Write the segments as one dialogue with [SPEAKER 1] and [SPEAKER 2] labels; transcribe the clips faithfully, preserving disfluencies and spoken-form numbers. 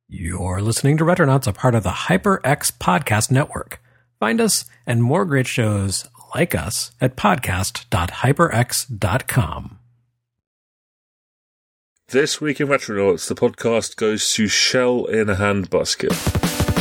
[SPEAKER 1] You're listening to Retronauts, a part of the HyperX Podcast Network. Find us and more great shows like us at podcast dot hyperx dot com.
[SPEAKER 2] This week in Retronauts, the podcast goes to Shell in a Handbasket.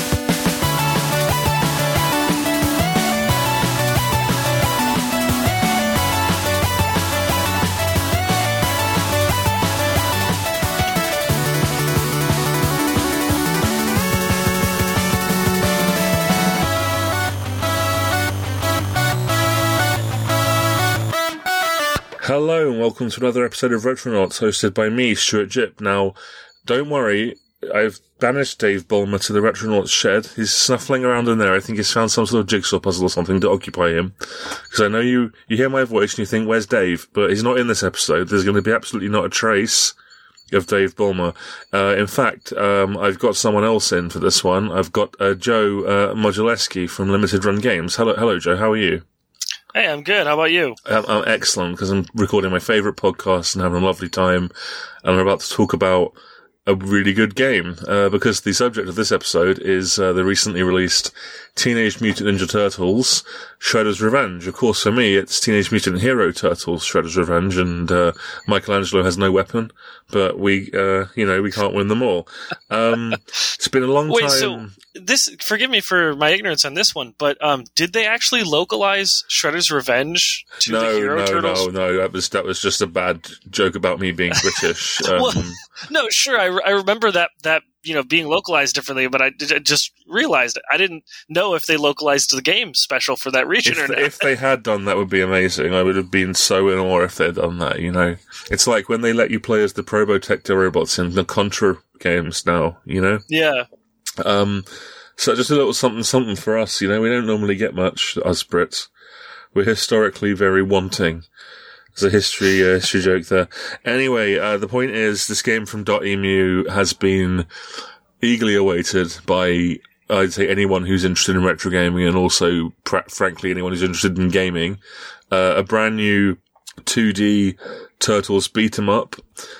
[SPEAKER 2] Hello and welcome to another episode of Retronauts, hosted by me, Stuart Jipp. Now, don't worry, I've banished Dave Bulmer to the Retronauts shed. He's snuffling around in there. I think he's found some sort of jigsaw puzzle or something to occupy him. Because I know you, you hear my voice and you think, where's Dave? But he's not in this episode. There's going to be absolutely not a trace of Dave Bulmer. Uh, in fact, um, I've got someone else in for this one. I've got uh, Joe uh, Moduleski from Limited Run Games. Hello, hello, Joe. How are you?
[SPEAKER 3] Hey, I'm good. How about you?
[SPEAKER 2] I'm, I'm excellent, because I'm recording my favourite podcast and having a lovely time, and I'm about to talk about a really good game, uh, because the subject of this episode is uh, the recently released Teenage Mutant Ninja Turtles Shredder's Revenge. Of course, for me, it's Teenage Mutant Hero Turtles Shredder's Revenge, and uh, Michelangelo has no weapon, but we, uh, you know, we can't win them all. Um, it's been a long
[SPEAKER 3] Wait,
[SPEAKER 2] time.
[SPEAKER 3] so this, forgive me for my ignorance on this one, but um, did they actually localize Shredder's Revenge to
[SPEAKER 2] no,
[SPEAKER 3] the Hero
[SPEAKER 2] no,
[SPEAKER 3] Turtles?
[SPEAKER 2] No, no, that was, that was just a bad joke about me being British. Um,
[SPEAKER 3] well, no, sure, I, I remember that, that, you know, being localized differently, but I, I just realized I didn't know if they localized the game special for that region
[SPEAKER 2] if,
[SPEAKER 3] or not.
[SPEAKER 2] If they had done that, would be amazing. I would have been so in awe if they'd done that, you know. It's like when they let you play as the Probotector robots in the Contra games now, you know?
[SPEAKER 3] Yeah.
[SPEAKER 2] Um, so just a little something something for us, you know. We don't normally get much, us Brits. We're historically very wanting. There's a history, uh, history joke there. Anyway, uh, the point is, this game from Dotemu has been eagerly awaited by, I'd say, anyone who's interested in retro gaming, and also, pr- frankly, anyone who's interested in gaming. Uh, a brand new two D Turtles beat 'em up,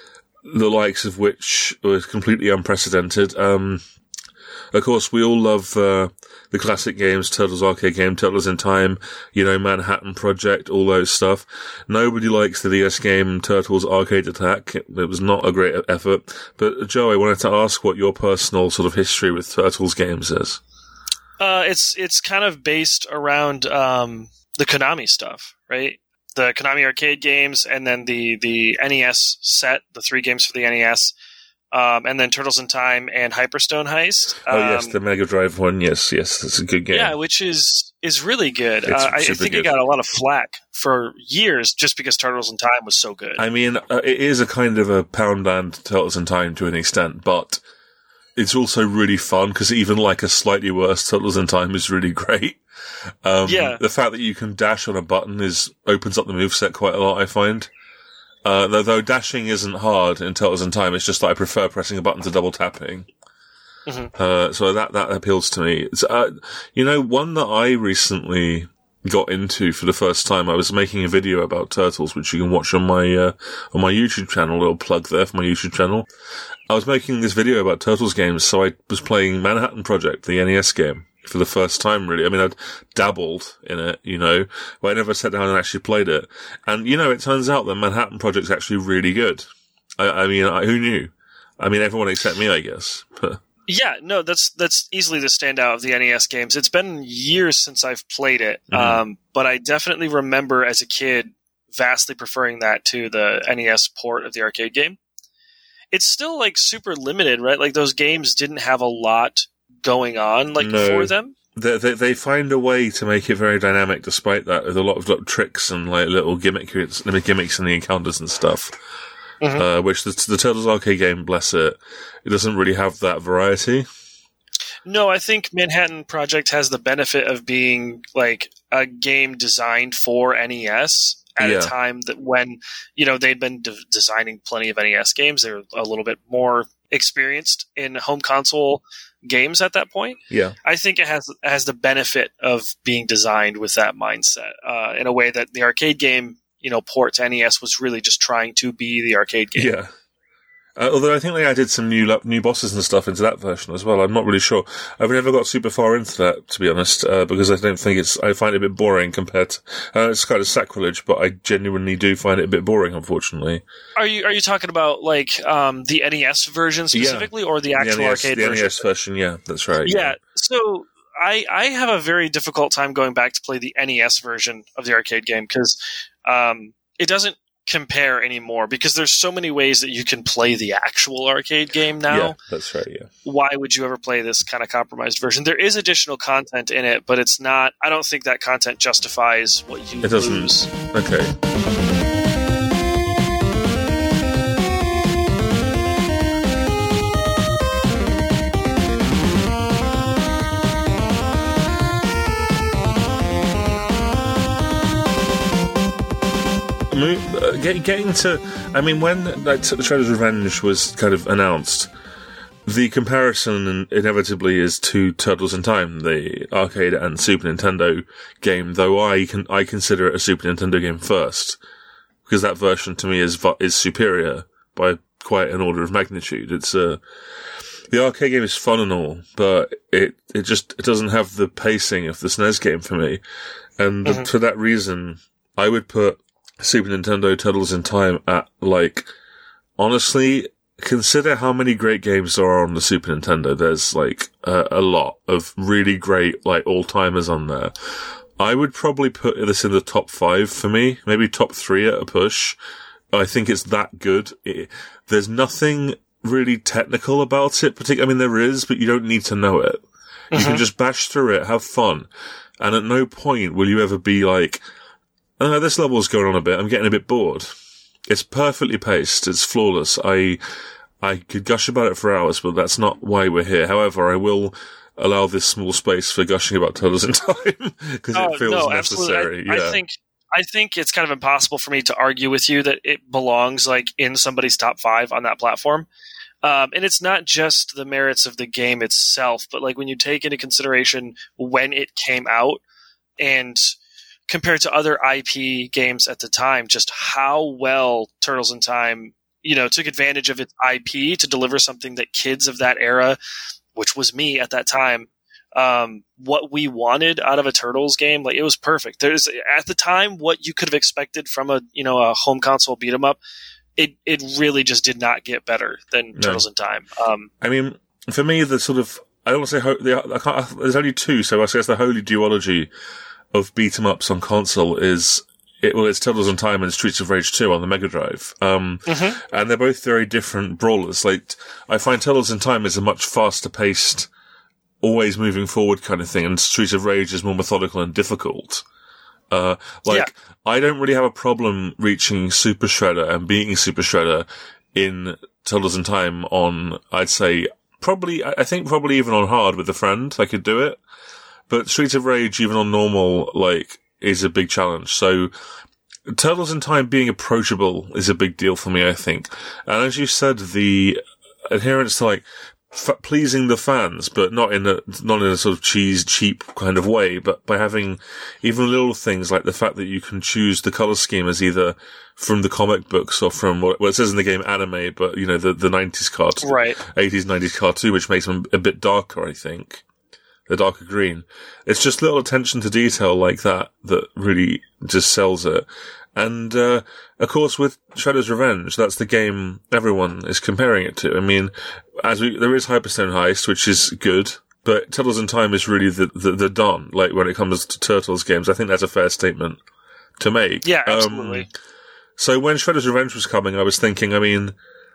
[SPEAKER 2] the likes of which was completely unprecedented. Um, of course, we all love uh, the classic games, Turtles arcade game, Turtles in Time, you know, Manhattan Project, all those stuff. Nobody likes the D S game Turtles Arcade Attack. It, it was not a great effort. But Joe, I wanted to ask what your personal sort of history with Turtles games is.
[SPEAKER 3] Uh, it's it's kind of based around um, the Konami stuff, right? The Konami arcade games, and then the, the N E S set, the three games for the N E S. Um, and then Turtles in Time and Hyperstone Heist.
[SPEAKER 2] Oh,
[SPEAKER 3] um,
[SPEAKER 2] yes, the Mega Drive one. Yes, yes, it's a good game.
[SPEAKER 3] Yeah, which is is really good.
[SPEAKER 2] It's
[SPEAKER 3] Uh, I, I
[SPEAKER 2] super
[SPEAKER 3] think
[SPEAKER 2] good.
[SPEAKER 3] it got a lot of flack for years just because Turtles in Time was so good.
[SPEAKER 2] I mean, uh, it is a kind of a pound band Turtles in Time to an extent, but it's also really fun, because even like a slightly worse Turtles in Time is really great. Um,
[SPEAKER 3] Yeah.
[SPEAKER 2] The fact that you can dash on a button is opens up the moveset quite a lot, I find. Uh, though, though dashing isn't hard in Turtles in Time, it's just that I prefer pressing a button to double tapping.
[SPEAKER 3] Mm-hmm.
[SPEAKER 2] Uh, so that, that appeals to me. It's, uh, you know, one that I recently got into for the first time, I was making a video about Turtles, which you can watch on my, uh, on my YouTube channel, a little plug there for my YouTube channel. I was making this video about Turtles games, so I was playing Manhattan Project, the N E S game, for the first time, really. I mean, I'd dabbled in it, you know, but I never sat down and actually played it. And, you know, it turns out that Manhattan Project's actually really good. I, I mean, I, who knew? I mean, everyone except me, I guess. But
[SPEAKER 3] Yeah, no, that's that's easily the standout of the N E S games. It's been years since I've played it,
[SPEAKER 2] Mhm.
[SPEAKER 3] um, but I definitely remember as a kid vastly preferring that to the N E S port of the arcade game. It's still like super limited, right? Like those games didn't have a lot going on like
[SPEAKER 2] No.
[SPEAKER 3] for them.
[SPEAKER 2] They, they they find a way to make it very dynamic despite that, with a lot of like, tricks and like little gimmicks, gimmicks in the encounters and stuff.
[SPEAKER 3] Mhm.
[SPEAKER 2] Uh, which the, the Turtles arcade game, bless it, it doesn't really have that variety.
[SPEAKER 3] No, I think Manhattan Project has the benefit of being like a game designed for N E S at
[SPEAKER 2] Yeah.
[SPEAKER 3] a time that when, you know, they'd been de- designing plenty of N E S games. They were a little bit more experienced in home console games at that point.
[SPEAKER 2] Yeah.
[SPEAKER 3] I think it has has the benefit of being designed with that mindset uh, in a way that the arcade game, you know, port to N E S was really just trying to be the arcade game.
[SPEAKER 2] Yeah. Uh, although I think they added some new new bosses and stuff into that version as well. I'm not really sure. I've never got super far into that, to be honest, uh, because I don't think it's. I find it a bit boring compared to. Uh, it's kind of sacrilege, but I genuinely do find it a bit boring, unfortunately.
[SPEAKER 3] Are you are you talking about like um, the N E S version specifically, yeah. or the actual
[SPEAKER 2] the N E S,
[SPEAKER 3] arcade
[SPEAKER 2] the
[SPEAKER 3] version?
[SPEAKER 2] The N E S version, yeah, that's right.
[SPEAKER 3] Yeah.
[SPEAKER 2] yeah.
[SPEAKER 3] So I I have a very difficult time going back to play the N E S version of the arcade game because um, it doesn't compare anymore because there's so many ways that you can play the actual arcade game now.
[SPEAKER 2] Yeah, that's right, yeah.
[SPEAKER 3] Why would you ever play this kind of compromised version? There is additional content in it, but it's not, I don't think that content justifies what you
[SPEAKER 2] it doesn't,
[SPEAKER 3] lose.
[SPEAKER 2] Okay. Getting to, I mean, when like, Shredder's Revenge was kind of announced, the comparison inevitably is to Turtles in Time, the arcade and Super Nintendo game. Though I can I consider it a Super Nintendo game first, because that version to me is is superior by quite an order of magnitude. It's a uh, the arcade game is fun and all, but it it just it doesn't have the pacing of the S N E S game for me, and mm-hmm. for that reason, I would put Super Nintendo Turtles in Time at, like, honestly, consider how many great games there are on the Super Nintendo. There's, like, a, a lot of really great, like, all-timers on there. I would probably put this in the top five for me, maybe top three at a push. I think it's that good. It, there's nothing really technical about it, particularly, I mean, there is, but you don't need to know it. You mm-hmm. can just bash through it, have fun, and at no point will you ever be like, Uh, this level's going on a bit. I'm getting a bit bored. It's perfectly paced. It's flawless. I, I could gush about it for hours, but that's not why we're here. However, I will allow this small space for gushing about Turtles in Time because oh, it feels
[SPEAKER 3] no,
[SPEAKER 2] necessary.
[SPEAKER 3] I,
[SPEAKER 2] yeah.
[SPEAKER 3] I think, I think it's kind of impossible for me to argue with you that it belongs like in somebody's top five on that platform. Um, and it's not just the merits of the game itself, but like when you take into consideration when it came out and compared to other I P games at the time, just how well Turtles in Time, you know, took advantage of its I P to deliver something that kids of that era, which was me at that time, um, what we wanted out of a Turtles game, like it was perfect. There's at the time what you could have expected from a, you know, a home console beat 'em up. It it really just did not get better than no. Turtles in Time. Um,
[SPEAKER 2] I mean, for me, the sort of I don't want to say ho- the, I can't, there's only two, so I guess the holy duology of beat 'em ups on console is it, well, it's Turtles in Time and Streets of Rage two on the Mega Drive. Um, mm-hmm. And they're both very different brawlers. Like, I find Turtles in Time is a much faster paced, always moving forward kind of thing, and Streets of Rage is more methodical and difficult. Uh, like, yeah. I don't really have a problem reaching Super Shredder and beating Super Shredder in Turtles in Time on, I'd say, probably, I think probably even on hard with a friend, I could do it. But Streets of Rage, even on normal, like, is a big challenge. So, Turtles in Time being approachable is a big deal for me, I think. And as you said, the adherence to, like, f- pleasing the fans, but not in a, not in a sort of cheese, cheap kind of way, but by having even little things like the fact that you can choose the color scheme as either from the comic books or from what, well, it says in the game anime, but, you know, the, the nineties cartoon.
[SPEAKER 3] Right.
[SPEAKER 2] eighties, nineties cartoon, which makes them a bit darker, I think. The darker green. It's just little attention to detail like that that really just sells it. And, uh, of course, with Shredder's Revenge, that's the game everyone is comparing it to. I mean, as we, there is Hyperstone Heist, which is good, but Turtles in Time is really the, the, the Don, like when it comes to Turtles games. I think that's a fair statement to make.
[SPEAKER 3] Yeah, absolutely.
[SPEAKER 2] Um, so when Shredder's Revenge was coming, I was thinking, I mean,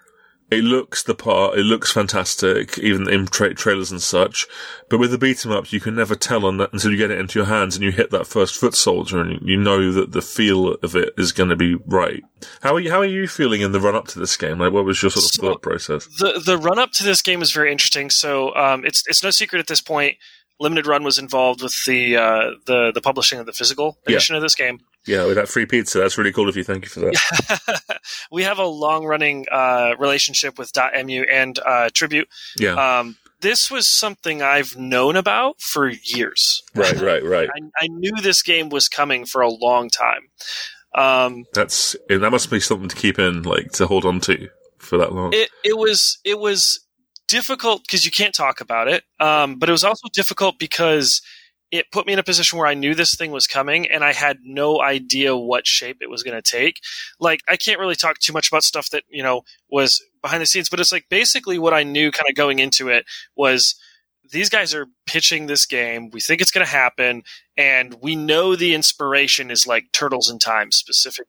[SPEAKER 2] it looks the part, it looks fantastic, even in tra- trailers and such. But with the beat 'em up, you can never tell on that until you get it into your hands and you hit that first foot soldier, and you know that the feel of it is going to be right. How are you? How are you feeling in the run up to this game? Like, what was your sort of so thought process?
[SPEAKER 3] The the run up to this game is very interesting. So, um, it's it's no secret at this point, Limited Run was involved with the uh, the the publishing of the physical edition yeah. of this game.
[SPEAKER 2] Yeah, with that free pizza. That's really cool of you. Thank you for that.
[SPEAKER 3] We have a long-running uh, relationship with .mu and uh, Tribute.
[SPEAKER 2] Yeah.
[SPEAKER 3] Um, this was something I've known about for years.
[SPEAKER 2] Right, right, right.
[SPEAKER 3] I, I knew this game was coming for a long time. Um,
[SPEAKER 2] That's that must be something to keep in, like to hold on to for that long.
[SPEAKER 3] It it was it was difficult because you can't talk about it, um, but it was also difficult because it put me in a position where I knew this thing was coming and I had no idea what shape it was going to take. Like, I can't really talk too much about stuff that, you know, was behind the scenes, but it's like basically what I knew kind of going into it was these guys are pitching this game. We think it's going to happen, and we know the inspiration is like Turtles in Time specifically.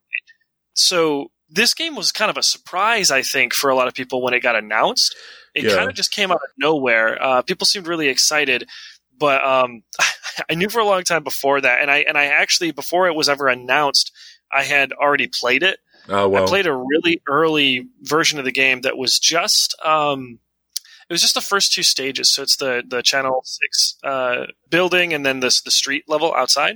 [SPEAKER 3] So this game was kind of a surprise, I think, for a lot of people when it got announced. It
[SPEAKER 2] Yeah.
[SPEAKER 3] kind of just came out of nowhere. Uh, people seemed really excited. But um, I knew for a long time before that, and I and I actually before it was ever announced, I had already played it.
[SPEAKER 2] Oh wow!
[SPEAKER 3] I played a really early version of the game that was just um, it was just the first two stages. So it's the the Channel Six uh, building, and then this the street level outside.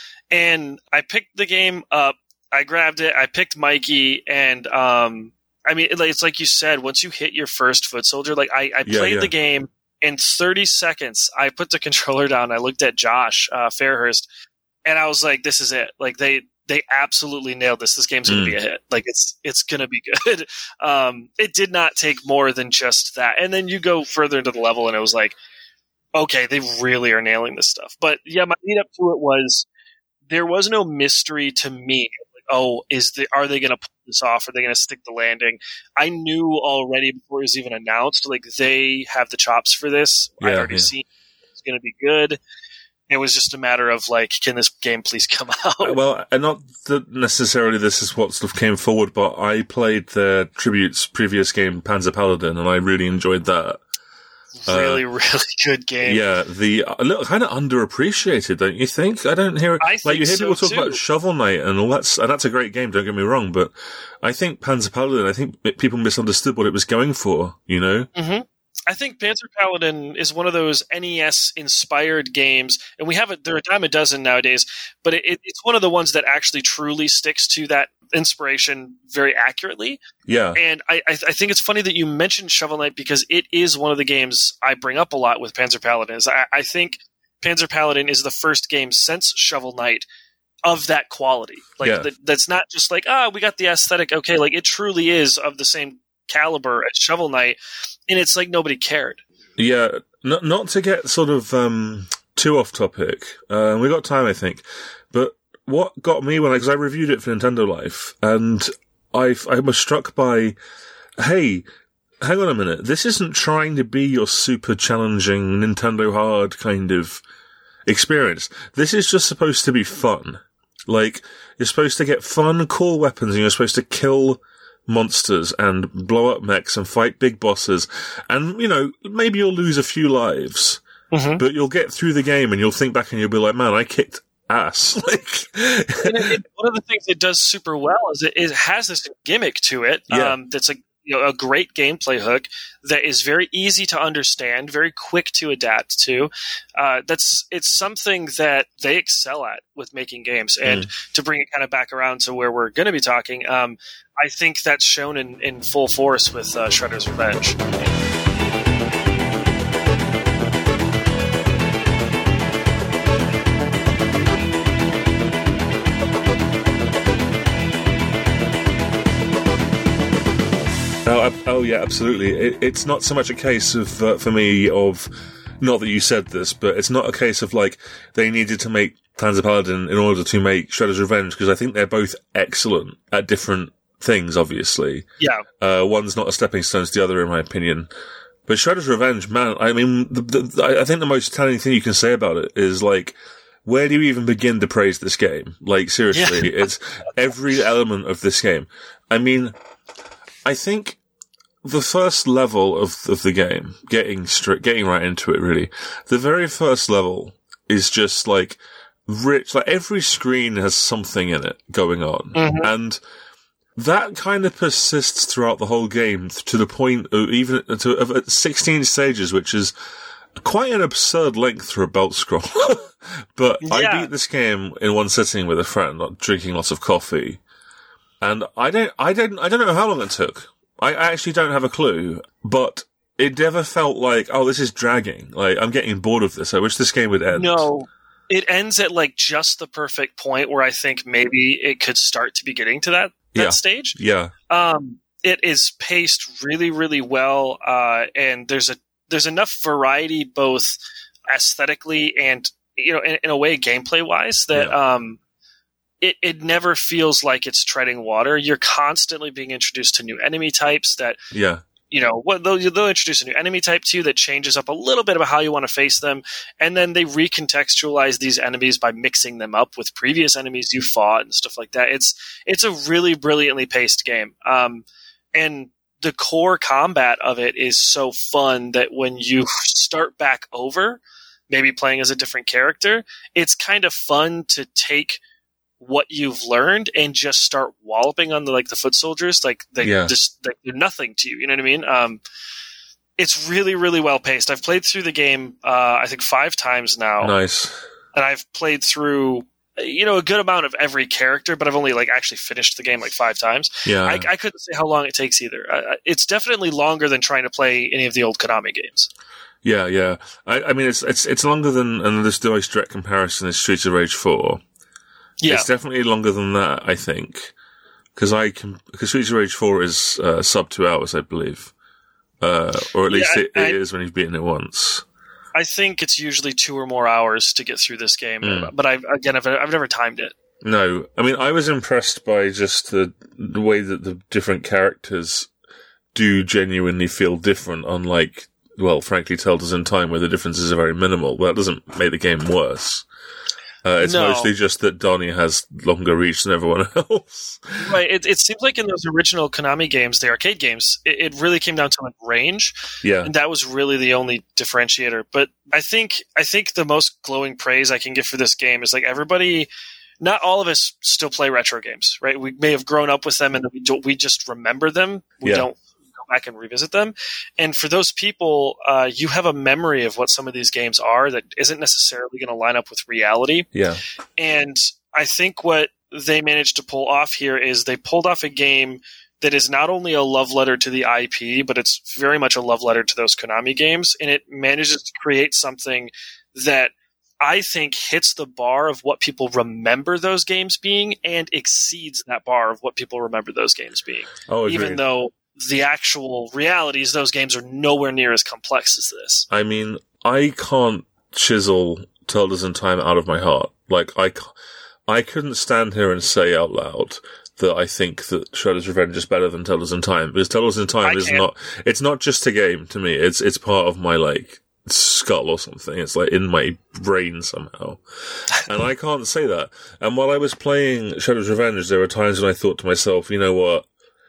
[SPEAKER 3] And I picked the game up. I grabbed it. I picked Mikey, and um, I mean, it, it's like you said. Once you hit your first foot soldier, like I, I
[SPEAKER 2] Yeah,
[SPEAKER 3] played
[SPEAKER 2] yeah.
[SPEAKER 3] the game. In thirty seconds, I put the controller down. I looked at Josh uh, Fairhurst, and I was like, "This is it! Like they they absolutely nailed this. This game's going to
[SPEAKER 2] Mm.
[SPEAKER 3] be a hit. Like it's it's going to be good." Um, it did not take more than just that. And then you go further into the level, and it was like, "Okay, they really are nailing this stuff." But yeah, my lead up to it was there was no mystery to me. Like, oh, is the are they going to pull this off? Are they going to stick the landing? I knew already before it was even announced, like they have the chops for this. I'd
[SPEAKER 2] Yeah,
[SPEAKER 3] already
[SPEAKER 2] yeah.
[SPEAKER 3] seen it's going to be good. It was just a matter of like, can this game please come out?
[SPEAKER 2] Well, and not that necessarily this is what stuff came forward, but I played the Tribute's previous game, Panzer Paladin, and I really enjoyed that.
[SPEAKER 3] really, really good game.
[SPEAKER 2] Yeah, the a little kind of underappreciated, don't you think? I don't hear
[SPEAKER 3] I
[SPEAKER 2] like
[SPEAKER 3] think
[SPEAKER 2] you hear
[SPEAKER 3] so,
[SPEAKER 2] people talk
[SPEAKER 3] too.
[SPEAKER 2] about Shovel Knight and all that's and that's a great game. Don't get me wrong, but I think Panzer Paladin, I think it- people misunderstood what it was going for. You know?
[SPEAKER 3] hmm I think Panzer Paladin is one of those N E S inspired games, and we have it. There are a dime a dozen nowadays, but it, it, it's one of the ones that actually truly sticks to that inspiration very accurately.
[SPEAKER 2] Yeah,
[SPEAKER 3] And I, I, I think it's funny that you mentioned Shovel Knight because it is one of the games I bring up a lot with Panzer Paladin. Is I, I think Panzer Paladin is the first game since Shovel Knight of that quality. Like
[SPEAKER 2] Yeah.
[SPEAKER 3] that, that's not just like, ah, we got the aesthetic. Okay, like it truly is of the same caliber as Shovel Knight, and it's like nobody cared.
[SPEAKER 2] yeah. Not not to get sort of um, too off topic. Uh, we got time, I think. But what got me when because I reviewed it for Nintendo Life, and I I was struck by, hey, hang on a minute, this isn't trying to be your super challenging Nintendo hard kind of experience. This is just supposed to be fun. Like, you're supposed to get fun, cool weapons, and you're supposed to kill monsters and blow up mechs and fight big bosses. And, you know, maybe you'll lose a few lives,
[SPEAKER 3] Mhm.
[SPEAKER 2] but you'll get through the game and you'll think back and you'll be like, man, I kicked ass. Like,
[SPEAKER 3] And it, it- one of the things it does super well is it, it has this gimmick to it
[SPEAKER 2] Yeah.
[SPEAKER 3] um, that's a you know, a great gameplay hook that is very easy to understand, very quick to adapt to. Uh, that's it's something that they excel at with making games. And to bring it kind of back around to where we're going to be talking, um, I think that's shown in, in full force with uh, Shredder's Revenge.
[SPEAKER 2] Oh, ab- oh yeah, absolutely. It, it's not so much a case of, uh, for me, of, not that you said this, but it's not a case of like, they needed to make Panzer Paladin in order to make Shredder's Revenge, because I think they're both excellent at different things, obviously.
[SPEAKER 3] Yeah.
[SPEAKER 2] Uh, one's not a stepping stone to the other, in my opinion. But Shredder's Revenge, man, I mean, the, the, I I think the most telling thing you can say about it is like, where do you even begin to praise this game? Like, seriously, it's every element of this game. I mean, I think the first level of, of the game, getting straight, getting right into it, really, the very first level is just like rich, like every screen has something in it going on.
[SPEAKER 3] Mhm.
[SPEAKER 2] And that kind of persists throughout the whole game to the point of even to of at sixteen stages, which is quite an absurd length for a belt scroll. But I
[SPEAKER 3] Yeah.
[SPEAKER 2] beat this game in one sitting with a friend, like, drinking lots of coffee. And I don't, I don't, I don't know how long it took. I actually don't have a clue, but it never felt like, oh, this is dragging. Like, I'm getting bored of this. I wish this game would end.
[SPEAKER 3] No, it ends at like just the perfect point where I think maybe it could start to be getting to that, that
[SPEAKER 2] Yeah.
[SPEAKER 3] stage.
[SPEAKER 2] Yeah.
[SPEAKER 3] Um, it is paced really, really well, uh, and there's a there's enough variety both aesthetically and, you know, in, in a way gameplay wise that yeah. um, it it never feels like it's treading water. You're constantly being introduced to new enemy types that
[SPEAKER 2] yeah.
[SPEAKER 3] You know, what they'll, they'll introduce a new enemy type to you that changes up a little bit about how you want to face them, and then they recontextualize these enemies by mixing them up with previous enemies you fought and stuff like that. It's it's a really brilliantly paced game, um, and the core combat of it is so fun that when you start back over, maybe playing as a different character, it's kind of fun to take what you've learned and just start walloping on the like the foot soldiers, like they
[SPEAKER 2] yeah.
[SPEAKER 3] just they do nothing to you. You know what I mean? Um, it's really, really well paced. I've played through the game, uh, I think five times now.
[SPEAKER 2] Nice.
[SPEAKER 3] And I've played through, you know, a good amount of every character, but I've only like actually finished the game like five times.
[SPEAKER 2] Yeah.
[SPEAKER 3] I, I couldn't say how long it takes either. Uh, it's definitely longer than trying to play any of the old Konami games.
[SPEAKER 2] Yeah, yeah. I, I mean, it's it's it's longer than, and this nice direct comparison is Streets of Rage four.
[SPEAKER 3] Yeah.
[SPEAKER 2] It's definitely longer than that, I think, because I can because Streets of Rage four is uh, sub two hours, I believe, uh, or at least
[SPEAKER 3] yeah,
[SPEAKER 2] it,
[SPEAKER 3] I,
[SPEAKER 2] it is when you've beaten it once.
[SPEAKER 3] I think it's usually two or more hours to get through this game, mm. but I again, I've I've never timed it.
[SPEAKER 2] No, I mean, I was impressed by just the the way that the different characters do genuinely feel different, unlike, well, frankly, Telltales in Time, where the differences are very minimal. But that doesn't make the game worse. Uh, it's
[SPEAKER 3] no.
[SPEAKER 2] mostly just that Donnie has longer reach than everyone else.
[SPEAKER 3] Right. It, it seems like in those original Konami games, the arcade games, it, it really came down to like range.
[SPEAKER 2] Yeah.
[SPEAKER 3] And that was really the only differentiator. But I think I think the most glowing praise I can give for this game is like everybody, not all of us still play retro games, right? We may have grown up with them and we don't, we just remember them. We
[SPEAKER 2] yeah.
[SPEAKER 3] don't back and revisit them. And for those people, uh, you have a memory of what some of these games are that isn't necessarily going to line up with reality.
[SPEAKER 2] Yeah.
[SPEAKER 3] And I think what they managed to pull off here is they pulled off a game that is not only a love letter to the I P, but it's very much a love letter to those Konami games. And it manages to create something that I think hits the bar of what people remember those games being and exceeds that bar of what people remember those games being.
[SPEAKER 2] Oh,
[SPEAKER 3] even though the actual realities, those games are nowhere near as complex as this.
[SPEAKER 2] I mean, I can't chisel Telltales in Time out of my heart. Like, I, I couldn't stand here and say out loud that I think that Shredder's Revenge is better than Telltales in Time, because Telltales in Time I is can't. not, it's not just a game to me, it's, it's part of my, like, skull or something. It's like in my brain somehow. And I can't say that. And while I was playing Shredder's Revenge, there were times when I thought to myself, you know what?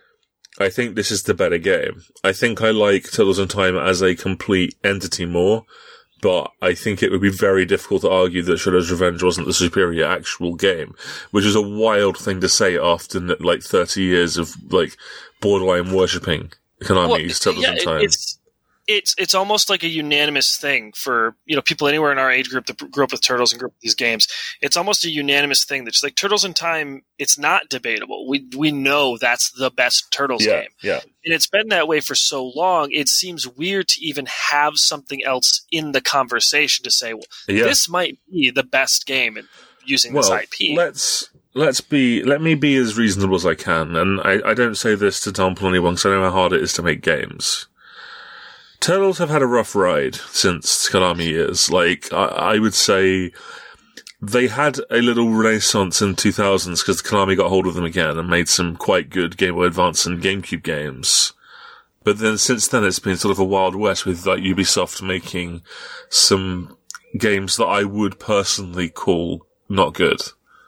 [SPEAKER 2] I think this is the better game. I think I like Telltales in Time as a complete entity more, but I think it would be very difficult to argue that Shredder's Revenge wasn't the superior actual game, which is a wild thing to say after like thirty years of like borderline worshipping Konami's well, Telltales
[SPEAKER 3] yeah,
[SPEAKER 2] in Time.
[SPEAKER 3] It's, it's it's almost like a unanimous thing for, you know, people anywhere in our age group that grew up with Turtles and grew up with these games. It's almost a unanimous thing that's like Turtles in Time. It's not debatable. We we know that's the best Turtles
[SPEAKER 2] yeah,
[SPEAKER 3] game.
[SPEAKER 2] Yeah,
[SPEAKER 3] and it's been that way for so long. It seems weird to even have something else in the conversation to say, well,
[SPEAKER 2] yeah.
[SPEAKER 3] this might be the best game in using
[SPEAKER 2] well,
[SPEAKER 3] this I P.
[SPEAKER 2] Let's let's be let me be as reasonable as I can, and I, I don't say this to dampen anyone because I know how hard it is to make games. Turtles have had a rough ride since Konami years. Like, I, I would say they had a little renaissance in two thousands because Konami got hold of them again and made some quite good Game Boy Advance and GameCube games. But then since then it's been sort of a Wild West with like Ubisoft making some games that I would personally call not good.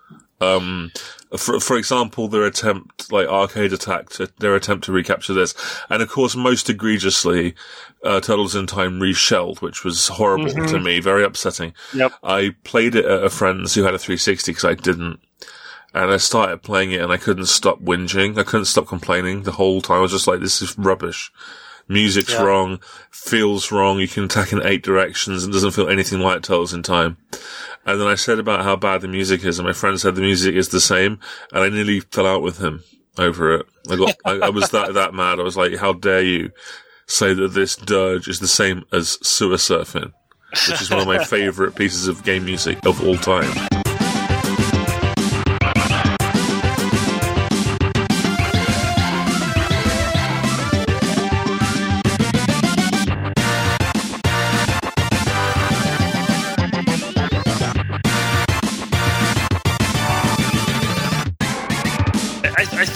[SPEAKER 2] Um, for, for example, their attempt, like Arcade Attack, to, their attempt to recapture this. And of course, most egregiously, uh, Turtles in Time Reshelled, which was horrible mm-hmm. to me, very upsetting.
[SPEAKER 3] Yep.
[SPEAKER 2] I played it at a friend's who had a three sixty because I didn't. And I started playing it and I couldn't stop whinging. I couldn't stop complaining the whole time. I was just like, this is rubbish. Music's yeah. wrong, feels wrong, you can attack in eight directions and doesn't feel anything like Telltales in Time. And then I said about how bad the music is, and my friend said the music is the same, and I nearly fell out with him over it. I got, I, I was that, that mad. I was like, how dare you say that this dirge is the same as Sewer Surfing, which is one of my favorite pieces of game music of all time.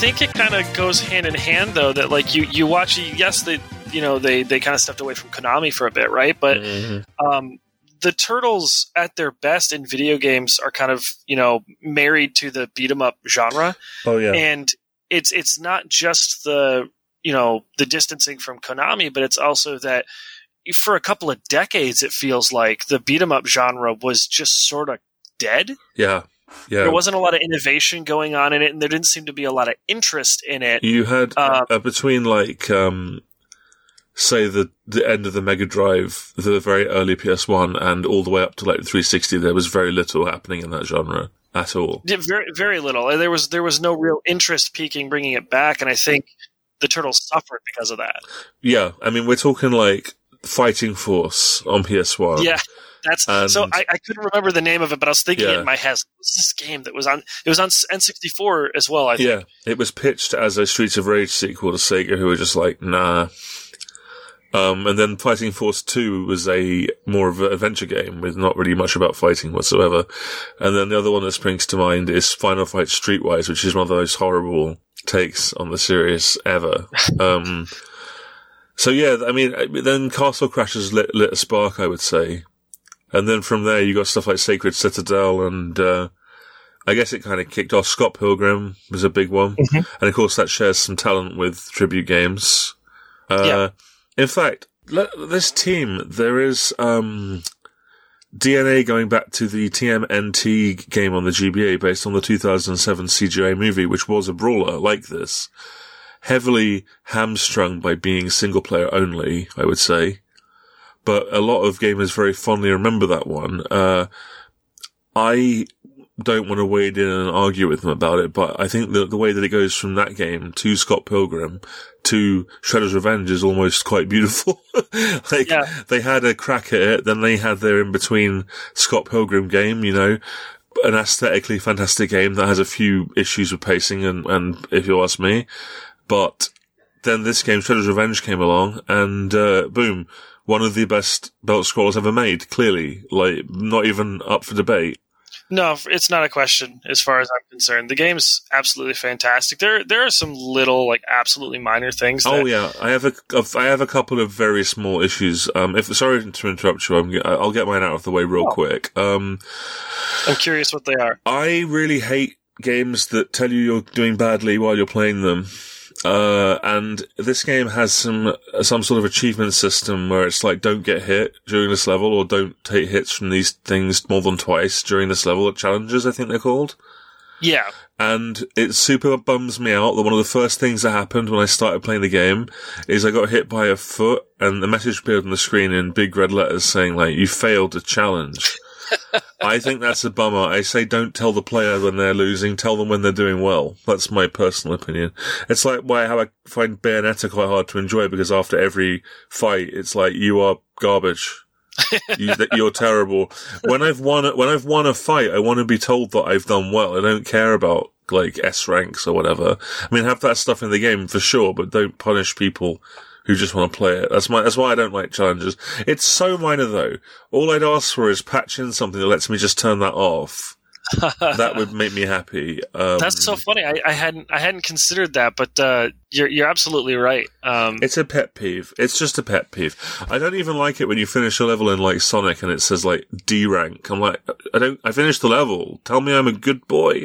[SPEAKER 3] think it kind of goes hand in hand, though. That like you, you watch. Yes, they you know they, they kind of stepped away from Konami for a bit, right? But mm-hmm. um, the Turtles, at their best in video games, are kind of you know married to the beat 'em up genre.
[SPEAKER 2] Oh yeah,
[SPEAKER 3] and it's it's not just the you know the distancing from Konami, but it's also that for a couple of decades, it feels like the beat 'em up genre was just sort of dead.
[SPEAKER 2] Yeah. Yeah.
[SPEAKER 3] There wasn't a lot of innovation going on in it, and there didn't seem to be a lot of interest in it.
[SPEAKER 2] You had
[SPEAKER 3] um,
[SPEAKER 2] uh, between, like, um, say, the the end of the Mega Drive, the very early P S one, and all the way up to like the three sixty, there was very little happening in that genre at all.
[SPEAKER 3] Yeah, very, very little. And there was there was no real interest peaking, bringing it back, and I think the Turtles suffered because of that.
[SPEAKER 2] Yeah, I mean, we're talking like Fighting Force on P S one.
[SPEAKER 3] Yeah. That's
[SPEAKER 2] and,
[SPEAKER 3] so I, I couldn't remember the name of it, but I was thinking
[SPEAKER 2] yeah.
[SPEAKER 3] it in my head. What was this game that was on? It was on N sixty-four as well, I think.
[SPEAKER 2] Yeah, it was pitched as a Streets of Rage sequel to Sega, who were just like, nah. Um, and then Fighting Force two was a more of an adventure game with not really much about fighting whatsoever. And then the other one that springs to mind is Final Fight Streetwise, which is one of the most horrible takes on the series ever. um, so yeah, I mean, then Castle Crashers lit, lit a spark, I would say. And then from there, you got stuff like Sacred Citadel, and uh, I guess it kind of kicked off. Scott Pilgrim was a big one. Mm-hmm. And of course, that shares some talent with Tribute Games. Uh,
[SPEAKER 3] yeah.
[SPEAKER 2] In fact, this team, there is um, D N A going back to the T M N T game on the G B A based on the two thousand seven C G I movie, which was a brawler like this. Heavily hamstrung by being single player only, I would say. But a lot of gamers very fondly remember that one. Uh, I don't want to wade in and argue with them about it, but I think that the way that it goes from that game to Scott Pilgrim to Shredder's Revenge is almost quite beautiful. like,
[SPEAKER 3] yeah.
[SPEAKER 2] They had a crack at it, then they had their in-between Scott Pilgrim game, you know, an aesthetically fantastic game that has a few issues with pacing and, and if you ask me. But then this game, Shredder's Revenge, came along and, uh, boom. One of the best belt scrollers ever made, clearly. Like, not even up for debate.
[SPEAKER 3] No, it's not a question as far as I'm concerned. The game's absolutely fantastic. There there are some little, like, absolutely minor things. That...
[SPEAKER 2] Oh, yeah. I have a, I have a couple of very small issues. Um, if Sorry to interrupt you. I'm, I'll get mine out of the way real oh. quick. Um,
[SPEAKER 3] I'm curious what they are.
[SPEAKER 2] I really hate games that tell you you're doing badly while you're playing them. Uh, and this game has some, some sort of achievement system where it's like, don't get hit during this level, or don't take hits from these things more than twice during this level. Challenges, I think they're called.
[SPEAKER 3] Yeah.
[SPEAKER 2] And it super bums me out that one of the first things that happened when I started playing the game is I got hit by a foot, and the message appeared on the screen in big red letters saying, like, you failed a challenge. I think that's a bummer. I say don't tell the player when they're losing, tell them when they're doing well. That's my personal opinion. It's like why how I find Bayonetta quite hard to enjoy, because after every fight, it's like, you are garbage. you, you're terrible. When I've won, when I've won a fight, I want to be told that I've done well. I don't care about like S ranks or whatever. I mean, have that stuff in the game for sure, but don't punish people who just want to play it. That's my, that's why I don't like challenges. It's so minor though. All I'd ask for is patch in something that lets me just turn that off. That would make me happy. Um,
[SPEAKER 3] That's so funny. I, I hadn't, I hadn't considered that, but, uh, you're, you're absolutely right. Um,
[SPEAKER 2] it's a pet peeve. It's just a pet peeve. I don't even like it when you finish a level in like Sonic and it says like D rank. I'm like, I don't, I finished the level. Tell me I'm a good boy.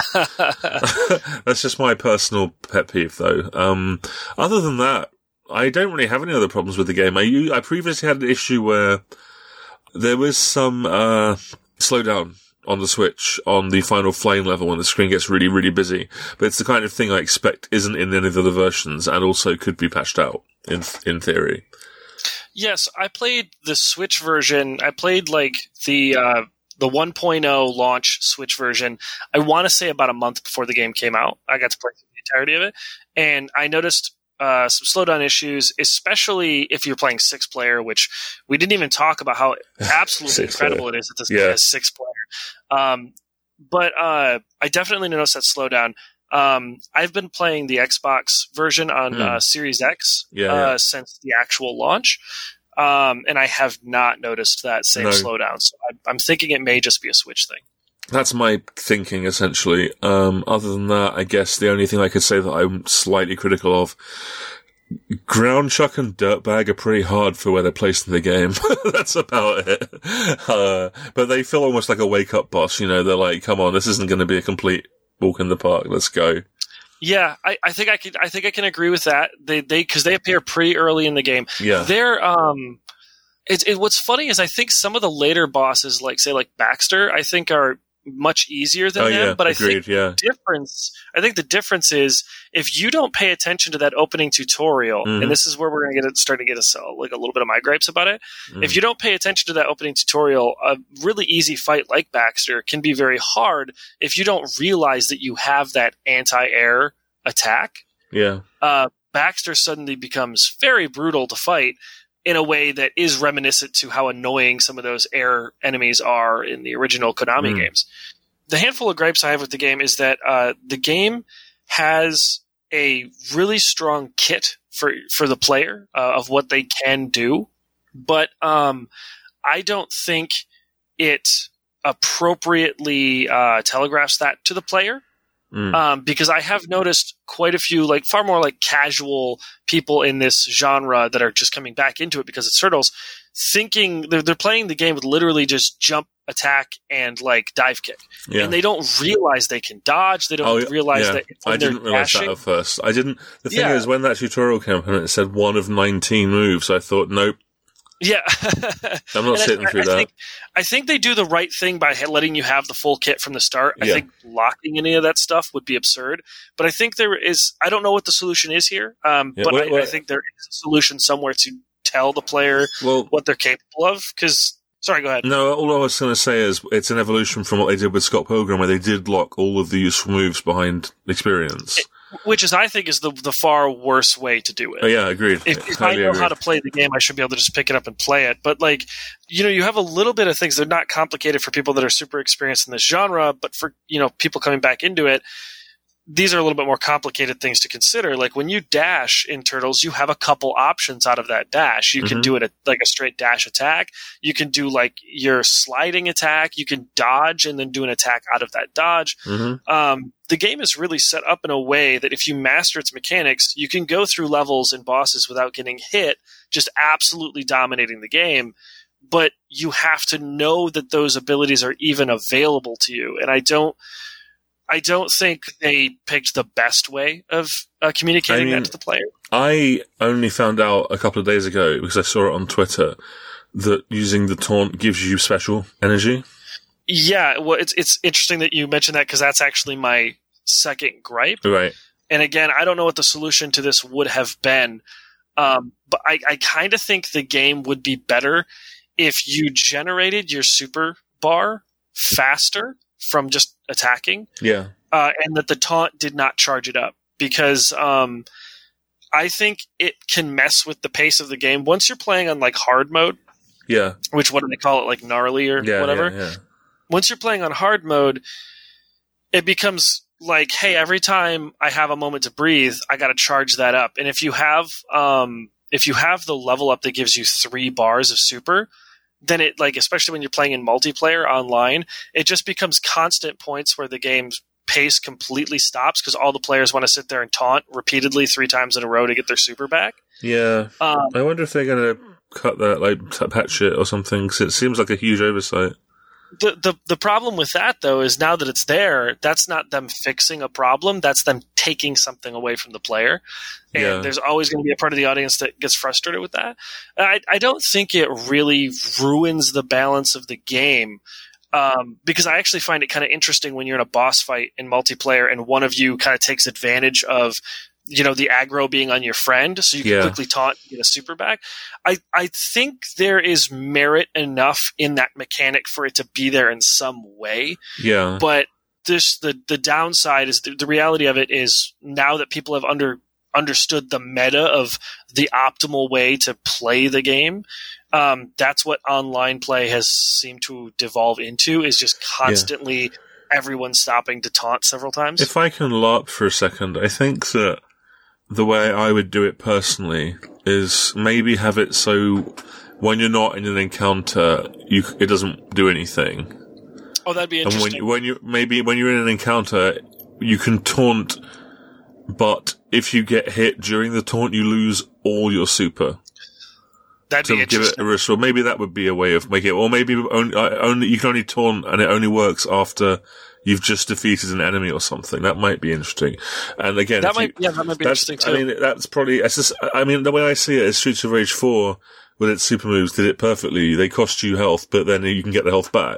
[SPEAKER 2] That's just my personal pet peeve though. Um, other than that, I don't really have any other problems with the game. I, I previously had an issue where there was some, uh, slowdown on the Switch on the final flame level when the screen gets really, really busy. But it's the kind of thing I expect isn't in any of the other versions and also could be patched out in, in theory.
[SPEAKER 3] Yes, I played the Switch version. I played like the, uh, the one point oh launch Switch version. I want to say about a month before the game came out. I got to play the entirety of it. And I noticed Uh, some slowdown issues, especially if you're playing six player, which we didn't even talk about how absolutely incredible player. It is that this
[SPEAKER 2] yeah.
[SPEAKER 3] game has six player. Um, but uh, I definitely noticed that slowdown. Um, I've been playing the Xbox version on mm. uh, Series X
[SPEAKER 2] yeah,
[SPEAKER 3] uh,
[SPEAKER 2] yeah.
[SPEAKER 3] since the actual launch, um, and I have not noticed that same
[SPEAKER 2] no.
[SPEAKER 3] slowdown. So I, I'm thinking it may just be a Switch thing.
[SPEAKER 2] That's my thinking, essentially. Um, other than that, I guess the only thing I could say that I'm slightly critical of, Ground Chuck and Dirtbag are pretty hard for where they're placed in the game. That's about it. Uh, but they feel almost like a wake-up boss, you know, they're like, come on, this isn't going to be a complete walk in the park, let's go.
[SPEAKER 3] Yeah, I, I think I can. I think I can agree with that. They, they, because they appear pretty early in the game.
[SPEAKER 2] Yeah,
[SPEAKER 3] they're. Um, it's it, what's funny is I think some of the later bosses, like say like Baxter, I think are much easier than
[SPEAKER 2] oh,
[SPEAKER 3] them.
[SPEAKER 2] Yeah,
[SPEAKER 3] but
[SPEAKER 2] agreed,
[SPEAKER 3] I think
[SPEAKER 2] yeah.
[SPEAKER 3] the difference. I think the difference is if you don't pay attention to that opening tutorial,
[SPEAKER 2] mm-hmm.
[SPEAKER 3] and this is where we're going to get it, start to get us uh, like a little bit of my gripes about it.
[SPEAKER 2] Mm.
[SPEAKER 3] If you don't pay attention to that opening tutorial, a really easy fight like Baxter can be very hard if you don't realize that you have that anti-air attack.
[SPEAKER 2] Yeah.
[SPEAKER 3] Uh, Baxter suddenly becomes very brutal to fight in a way that is reminiscent to how annoying some of those air enemies are in the original Konami mm. games. The handful of gripes I have with the game is that uh, the game has a really strong kit for for the player uh, of what they can do, but um, I don't think it appropriately uh, telegraphs that to the player. Mm. Um, because I have noticed quite a few, like far more like casual people in this genre that are just coming back into it because it's Turtles, thinking they're, they're playing the game with literally just jump, attack, and like dive kick, yeah. and they don't realize they can dodge. They don't
[SPEAKER 2] oh,
[SPEAKER 3] realize
[SPEAKER 2] yeah.
[SPEAKER 3] that when
[SPEAKER 2] I didn't realize
[SPEAKER 3] dashing,
[SPEAKER 2] that at first. I didn't. The thing
[SPEAKER 3] yeah.
[SPEAKER 2] is, when that tutorial came up and it said one of nineteen moves, I thought, nope.
[SPEAKER 3] Yeah,
[SPEAKER 2] I'm not sitting
[SPEAKER 3] I,
[SPEAKER 2] through
[SPEAKER 3] I
[SPEAKER 2] that.
[SPEAKER 3] Think, I think they do the right thing by letting you have the full kit from the start. I
[SPEAKER 2] yeah.
[SPEAKER 3] think locking any of that stuff would be absurd. But I think there is. I don't know what the solution is here, um, yeah, but well, I, well, I think there is a solution somewhere to tell the player
[SPEAKER 2] well,
[SPEAKER 3] what they're capable of. Because, sorry, go ahead.
[SPEAKER 2] No, all I was going to say is it's an evolution from what they did with Scott Pilgrim, where they did lock all of the useful moves behind experience.
[SPEAKER 3] It, Which is, I think, is the the far worse way to do it.
[SPEAKER 2] Oh, yeah, agreed.
[SPEAKER 3] If, if I know
[SPEAKER 2] agreed.
[SPEAKER 3] how to play the game, I should be able to just pick it up and play it. But, like, you know, you have a little bit of things that are not complicated for people that are super experienced in this genre, but for, you know, people coming back into it, these are a little bit more complicated things to consider. Like, when you dash in Turtles, you have a couple options out of that dash. You can mm-hmm. do it a, like a straight dash attack. You can do, like, your sliding attack. You can dodge and then do an attack out of that dodge.
[SPEAKER 2] Mm-hmm.
[SPEAKER 3] Um, the game is really set up in a way that if you master its mechanics, you can go through levels and bosses without getting hit, just absolutely dominating the game. But you have to know that those abilities are even available to you. And I don't, I don't think they picked the best way of uh, communicating I mean, that to the player.
[SPEAKER 2] I only found out a couple of days ago, because I saw it on Twitter, that using the taunt gives you special energy.
[SPEAKER 3] Yeah, well, it's it's interesting that you mentioned that because that's actually my second gripe.
[SPEAKER 2] Right.
[SPEAKER 3] And again, I don't know what the solution to this would have been, um, but I, I kind of think the game would be better if you generated your super bar faster from just attacking.
[SPEAKER 2] Yeah.
[SPEAKER 3] Uh, and that the taunt did not charge it up because um, I think it can mess with the pace of the game. Once you're playing on like hard mode,
[SPEAKER 2] yeah,
[SPEAKER 3] which what do they call it, like gnarly or
[SPEAKER 2] yeah,
[SPEAKER 3] whatever.
[SPEAKER 2] Yeah, yeah.
[SPEAKER 3] Once you're playing on hard mode, it becomes like, hey, every time I have a moment to breathe, I got to charge that up. And if you have, um, if you have the level up that gives you three bars of super, then it like, especially when you're playing in multiplayer online, it just becomes constant points where the game's pace completely stops because all the players want to sit there and taunt repeatedly three times in a row to get their super back.
[SPEAKER 2] Yeah,
[SPEAKER 3] um,
[SPEAKER 2] I wonder if they're going to cut that, like patch it or something. Because it seems like a huge oversight.
[SPEAKER 3] The, the the problem with that, though, is now that it's there, that's not them fixing a problem. That's them taking something away from the player. And
[SPEAKER 2] yeah.
[SPEAKER 3] there's always going to be a part of the audience that gets frustrated with that. I, I don't think it really ruins the balance of the game um, because I actually find it kind of interesting when you're in a boss fight in multiplayer and one of you kind of takes advantage of you know, the aggro being on your friend, so you can
[SPEAKER 2] yeah.
[SPEAKER 3] quickly taunt and get a super back. I, I think there is merit enough in that mechanic for it to be there in some way.
[SPEAKER 2] Yeah.
[SPEAKER 3] But this the, the downside is the, the reality of it is now that people have under understood the meta of the optimal way to play the game, um, that's what online play has seemed to devolve into, is just constantly yeah. everyone stopping to taunt several times.
[SPEAKER 2] If I can LARP for a second, I think that the way I would do it personally is maybe have it so when you're not in an encounter, you it doesn't do anything.
[SPEAKER 3] Oh, that'd be
[SPEAKER 2] And
[SPEAKER 3] interesting.
[SPEAKER 2] when, when you maybe when you're in an encounter, you can taunt, but if you get hit during the taunt, you lose all your super.
[SPEAKER 3] That'd
[SPEAKER 2] To
[SPEAKER 3] be
[SPEAKER 2] give it
[SPEAKER 3] interesting.
[SPEAKER 2] a restore. Maybe that would be a way of making it, or maybe only, uh, only you can only taunt and it only works after you've just defeated an enemy or something. That might be interesting. And again,
[SPEAKER 3] That
[SPEAKER 2] if
[SPEAKER 3] might,
[SPEAKER 2] you,
[SPEAKER 3] yeah, that might be
[SPEAKER 2] that's,
[SPEAKER 3] interesting too.
[SPEAKER 2] I mean, that's probably. It's just, I mean, the way I see it is Streets of Rage four with its super moves did it perfectly. They cost you health, but then you can get the health back.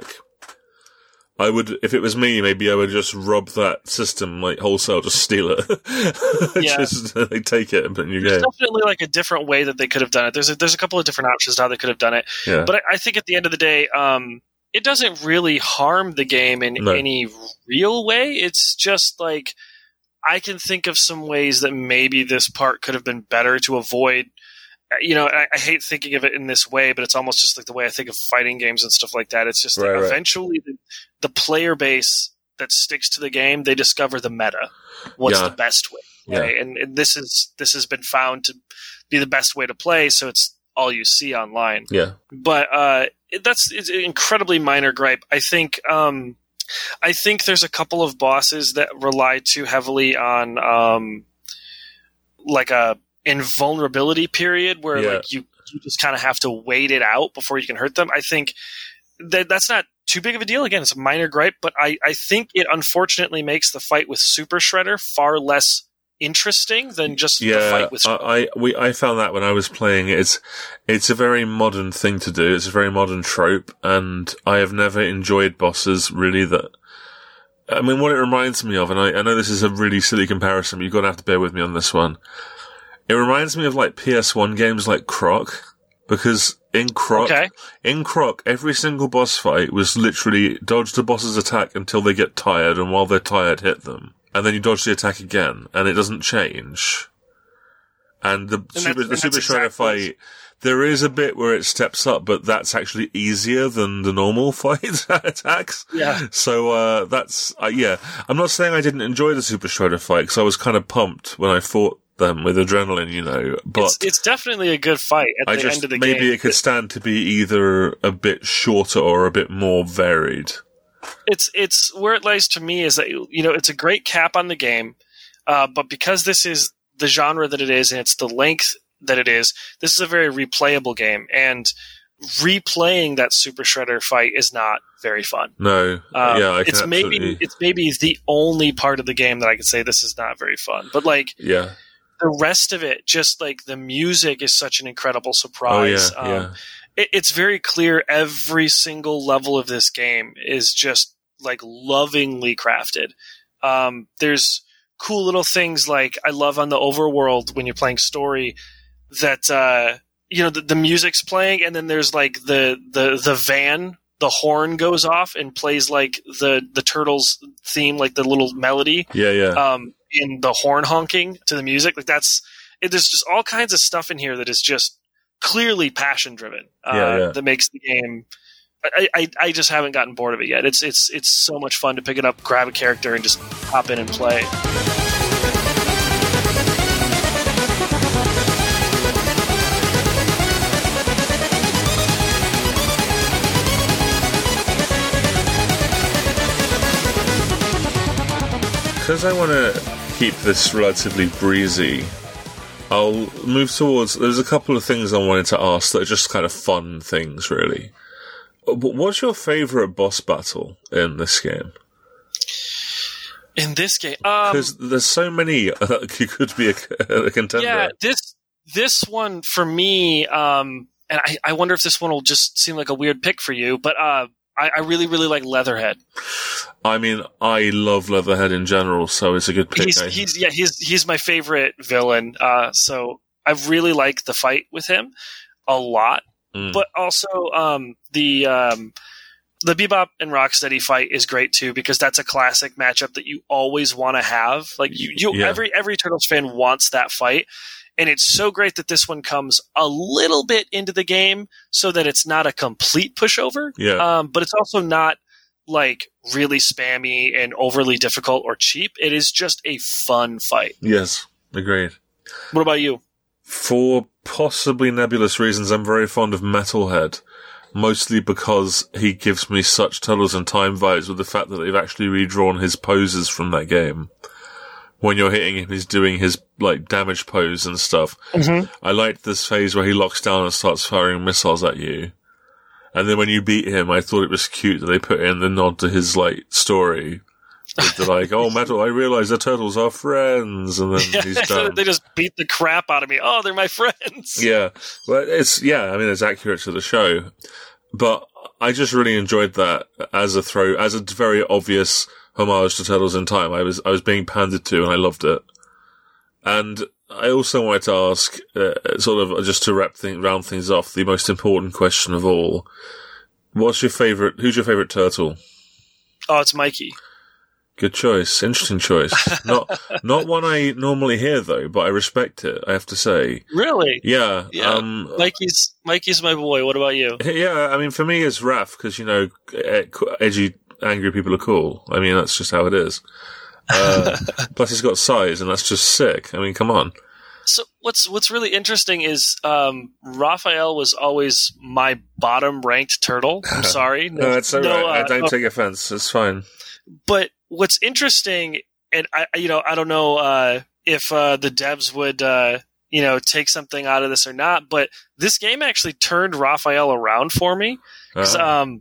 [SPEAKER 2] I would, if it was me, maybe I would just rob that system, like wholesale, just steal it.
[SPEAKER 3] Yeah.
[SPEAKER 2] Just like, take it and put it in your
[SPEAKER 3] There's
[SPEAKER 2] game.
[SPEAKER 3] definitely like a different way that they could have done it. There's a, there's a couple of different options how they could have done it.
[SPEAKER 2] Yeah.
[SPEAKER 3] But I, I think at the end of the day, um, it doesn't really harm the game in
[SPEAKER 2] No.
[SPEAKER 3] any real way. It's just like I can think of some ways that maybe this part could have been better to avoid. You know, I, I hate thinking of it in this way, but it's almost just like the way I think of fighting games and stuff like that. It's just
[SPEAKER 2] Right,
[SPEAKER 3] like
[SPEAKER 2] right.
[SPEAKER 3] eventually the, the player base that sticks to the game, they discover the meta. What's
[SPEAKER 2] Yeah.
[SPEAKER 3] the best way?
[SPEAKER 2] Yeah.
[SPEAKER 3] Right? And, and this is this has been found to be the best way to play, so it's all you see online.
[SPEAKER 2] Yeah.
[SPEAKER 3] But uh, it, that's it's an incredibly minor gripe. I think um, I think there's a couple of bosses that rely too heavily on um, like a invulnerability period where
[SPEAKER 2] Yeah.
[SPEAKER 3] like you you just kind of have to wait it out before you can hurt them. I think that that's not too big of a deal. Again, it's a minor gripe, but I, I think it unfortunately makes the fight with Super Shredder far less interesting than just the
[SPEAKER 2] Yeah,
[SPEAKER 3] fight with Shredder.
[SPEAKER 2] I, I we I found that when I was playing it, it's it's a very modern thing to do. It's a very modern trope, and I have never enjoyed bosses really that. I mean, what it reminds me of, and I, I know this is a really silly comparison, but you're gonna have to bear with me on this one. It reminds me of like P S one games like Croc, because in Croc,
[SPEAKER 3] Okay.
[SPEAKER 2] in Croc, every single boss fight was literally dodge the boss's attack until they get tired, and while they're tired, hit them. And then you dodge the attack again, and it doesn't change. And the
[SPEAKER 3] that's-
[SPEAKER 2] Super, the
[SPEAKER 3] and
[SPEAKER 2] Super
[SPEAKER 3] that's
[SPEAKER 2] Shredder
[SPEAKER 3] exactly-
[SPEAKER 2] fight, there is a bit where it steps up, but that's actually easier than the normal fight attacks.
[SPEAKER 3] Yeah.
[SPEAKER 2] So, uh, that's, uh, yeah. I'm not saying I didn't enjoy the Super Shredder fight, because I was kind of pumped when I fought them with adrenaline, you know, but
[SPEAKER 3] It's, it's definitely a good fight at
[SPEAKER 2] I
[SPEAKER 3] the
[SPEAKER 2] just,
[SPEAKER 3] end of the
[SPEAKER 2] maybe
[SPEAKER 3] game.
[SPEAKER 2] it could stand to be either a bit shorter or a bit more varied.
[SPEAKER 3] It's it's where it lies to me is that you know it's a great cap on the game, uh, but because this is the genre that it is and it's the length that it is, this is a very replayable game, and replaying that Super Shredder fight is not very fun.
[SPEAKER 2] No,
[SPEAKER 3] Um,
[SPEAKER 2] yeah, I can
[SPEAKER 3] it's maybe
[SPEAKER 2] absolutely-
[SPEAKER 3] it's maybe the only part of the game that I could say this is not very fun. But like
[SPEAKER 2] yeah.
[SPEAKER 3] the rest of it, just like the music is such an incredible
[SPEAKER 2] Oh,
[SPEAKER 3] surprise.
[SPEAKER 2] yeah,
[SPEAKER 3] Um,
[SPEAKER 2] yeah.
[SPEAKER 3] it, it's very clear every single level of this game is just like lovingly crafted. Um, there's cool little things like I love on the overworld when you're playing story that uh, you know the, the music's playing and then there's like the the the van, the horn goes off and plays like the the Turtles theme, like the little melody
[SPEAKER 2] Yeah, yeah.
[SPEAKER 3] um, in the horn honking to the music. Like that's it, there's just all kinds of stuff in here that is just clearly passion driven. Uh,
[SPEAKER 2] Yeah, yeah.
[SPEAKER 3] That makes the game. I, I, I just haven't gotten bored of it yet. It's it's it's so much fun to pick it up, grab a character, and just hop in and play.
[SPEAKER 2] Because I want to keep this relatively breezy, I'll move towards. There's a couple of things I wanted to ask that are just kind of fun things, really. But what's your favourite boss battle in this game?
[SPEAKER 3] In this game, um,
[SPEAKER 2] Because there's so many. Uh, you could be a, a contender.
[SPEAKER 3] yeah, this this one for me, um, and I, I wonder if this one will just seem like a weird pick for you, but uh, I, I really really like Leatherhead.
[SPEAKER 2] I mean, I love Leatherhead in general, so it's a good pick.
[SPEAKER 3] He's,
[SPEAKER 2] I think.
[SPEAKER 3] he's yeah he's he's my favorite villain. Uh, so I really like the fight with him a lot,
[SPEAKER 2] Mm.
[SPEAKER 3] but also um, the um, the Bebop and Rocksteady fight is great too because that's a classic matchup that you always want to have. Like you, you
[SPEAKER 2] Yeah.
[SPEAKER 3] every every Turtles fan wants that fight. And it's so great that this one comes a little bit into the game so that it's not a complete pushover.
[SPEAKER 2] Yeah.
[SPEAKER 3] Um, but it's also not like really spammy and overly difficult or cheap. It is just a fun fight.
[SPEAKER 2] Yes, agreed.
[SPEAKER 3] What about you?
[SPEAKER 2] For possibly nebulous reasons, I'm very fond of Metalhead. mostly because he gives me such Turtles in Time vibes with the fact that they've actually redrawn his poses from that game. When you're hitting him, he's doing his, like, damage pose and stuff.
[SPEAKER 3] Mm-hmm.
[SPEAKER 2] I liked this phase where he locks down and starts firing missiles at you. And then when you beat him, I thought it was cute that they put in the nod to his, like, story. With the, like, oh, Metal, I realize the turtles are friends. And then he's done.
[SPEAKER 3] They just beat the crap out of me. Oh, they're my friends.
[SPEAKER 2] Yeah. Well, it's, yeah, I mean, it's accurate to the show. But I just really enjoyed that as a throw, as a very obvious homage to Turtles in Time. I was, I was being pandered to and I loved it. And I also wanted to ask, uh, sort of, just to wrap thing, round things off, the most important question of all. What's your favorite, who's your favorite turtle?
[SPEAKER 3] Oh, it's Mikey.
[SPEAKER 2] Good choice. Interesting choice. Not, not one I normally hear though, but I respect it, I have to say.
[SPEAKER 3] Really?
[SPEAKER 2] Yeah.
[SPEAKER 3] Yeah.
[SPEAKER 2] Um,
[SPEAKER 3] Mikey's, Mikey's my boy. What about you?
[SPEAKER 2] Yeah, I mean, for me, it's Raph, because, you know, edgy, angry people are cool. I mean, that's just how it is. Uh, plus he's got size, and that's just sick. I mean, come on.
[SPEAKER 3] So what's what's really interesting is um, Raphael was always my bottom ranked turtle. I'm sorry.
[SPEAKER 2] No, no it's all
[SPEAKER 3] no,
[SPEAKER 2] right.
[SPEAKER 3] Uh,
[SPEAKER 2] I don't
[SPEAKER 3] no.
[SPEAKER 2] take offense. It's fine.
[SPEAKER 3] But what's interesting, and I, you know, I don't know uh, if uh, the devs would, uh, you know, take something out of this or not. But this game actually turned Raphael around for me. 'Cause,
[SPEAKER 2] Uh-huh.
[SPEAKER 3] um,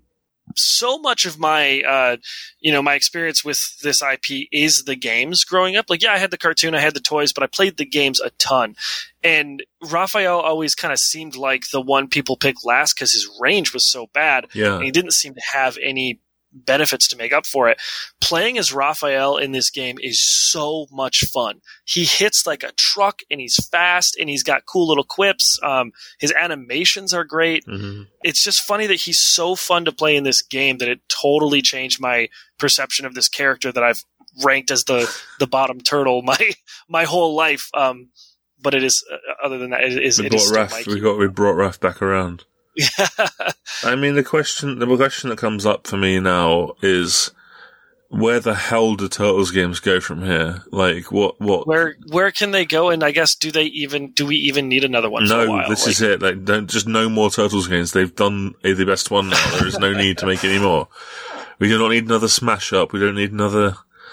[SPEAKER 3] so much of my, uh, you know, my experience with this I P is the games growing up. Like, yeah, I had the cartoon, I had the toys, but I played the games a ton. And Raphael always kind of seemed like the one people picked last because his range was so bad.
[SPEAKER 2] Yeah.
[SPEAKER 3] And he didn't seem to have any benefits to make up for it. Playing as Raphael in this game is so much fun. He hits like a truck, and he's fast, and he's got cool little quips. Um, his animations are great.
[SPEAKER 2] Mm-hmm.
[SPEAKER 3] It's just funny that he's so fun to play in this game that it totally changed my perception of this character that I've ranked as the, the bottom turtle my my whole life. Um, but it is, uh, other than that, it is.
[SPEAKER 2] We
[SPEAKER 3] it is
[SPEAKER 2] brought
[SPEAKER 3] still
[SPEAKER 2] Raph.
[SPEAKER 3] Mikey.
[SPEAKER 2] We got we brought Raph back around.
[SPEAKER 3] Yeah.
[SPEAKER 2] I mean, the question, the question that comes up for me now is, where the hell do Turtles games go from here? Like, what, what?
[SPEAKER 3] Where where can they go? And I guess do they even do we even need another one?
[SPEAKER 2] No,
[SPEAKER 3] for a while?
[SPEAKER 2] this
[SPEAKER 3] like,
[SPEAKER 2] is it. Like, don't just no more Turtles games. They've done a, the best one now. There is no need to make any more. We do not need another Smash Up. We don't need another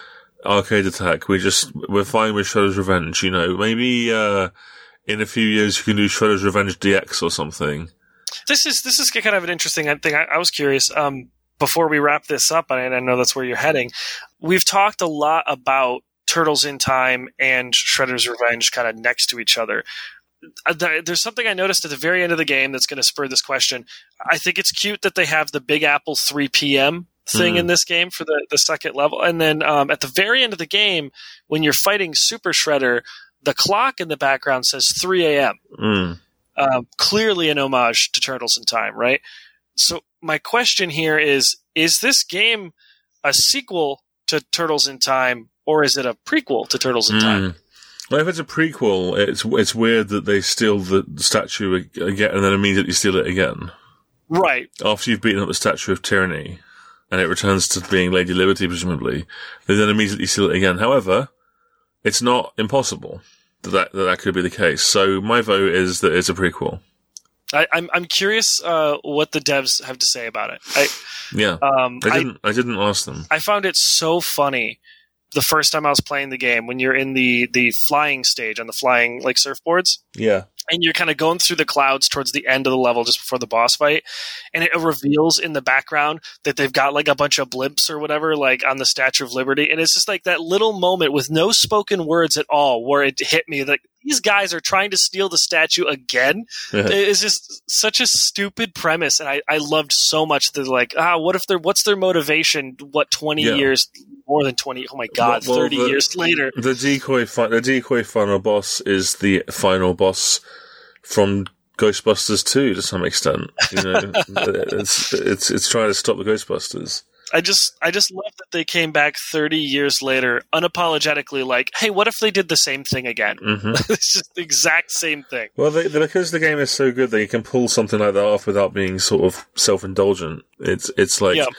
[SPEAKER 2] Arcade Attack. We just we're fine with Shredder's Revenge. You know, maybe uh in a few years you can do Shredder's Revenge D X or something.
[SPEAKER 3] This is this is kind of an interesting thing. I, I was curious. Um, before we wrap this up, and I know that's where you're heading, we've talked a lot about Turtles in Time and Shredder's Revenge kind of next to each other. There's something I noticed at the very end of the game that's going to spur this question. I think it's cute that they have the Big Apple three p.m. thing mm. in this game for the, the second level. And then um, at the very end of the game, when you're fighting Super Shredder, the clock in the background says three a.m.
[SPEAKER 2] Mm.
[SPEAKER 3] Um, clearly an homage to Turtles in Time, right? So my question here is, is this game a sequel to Turtles in Time, or is it a prequel to Turtles in mm. Time?
[SPEAKER 2] Well, if it's a prequel, it's it's weird that they steal the statue again and then immediately steal it again.
[SPEAKER 3] Right.
[SPEAKER 2] After you've beaten up the Statue of Tyranny, and it returns to being Lady Liberty, presumably, they then immediately steal it again. However, it's not impossible that that, that, that could be the case. So my vote is that it's a prequel.
[SPEAKER 3] I, I'm I'm curious uh, what the devs have to say about it. I,
[SPEAKER 2] yeah,
[SPEAKER 3] um,
[SPEAKER 2] I didn't I, I didn't ask them.
[SPEAKER 3] I found it so funny the first time I was playing the game when you're in the the flying stage on the flying like surfboards.
[SPEAKER 2] Yeah.
[SPEAKER 3] And you're kind of going through the clouds towards the end of the level just before the boss fight. And it reveals in the background that they've got like a bunch of blimps or whatever, like on the Statue of Liberty. And it's just like that little moment with no spoken words at all where it hit me that these guys are trying to steal the statue again. It's just such a stupid premise. And I, I loved so much that like, ah, what if they're, what's their motivation? What, twenty yeah. years, more than twenty? Oh my God, well, well, thirty the, years later.
[SPEAKER 2] The decoy, fi- the decoy final boss is the final boss from Ghostbusters two to some extent. You know, it's, it's, it's trying to stop the Ghostbusters.
[SPEAKER 3] I just, I just love that they came back thirty years later, unapologetically, like, "Hey, what if they did the same thing again?"
[SPEAKER 2] Mm-hmm.
[SPEAKER 3] It's just the exact same thing.
[SPEAKER 2] Well, they, they, because the game is so good, that you can pull something like that off without being sort of self-indulgent. It's, it's like, yeah.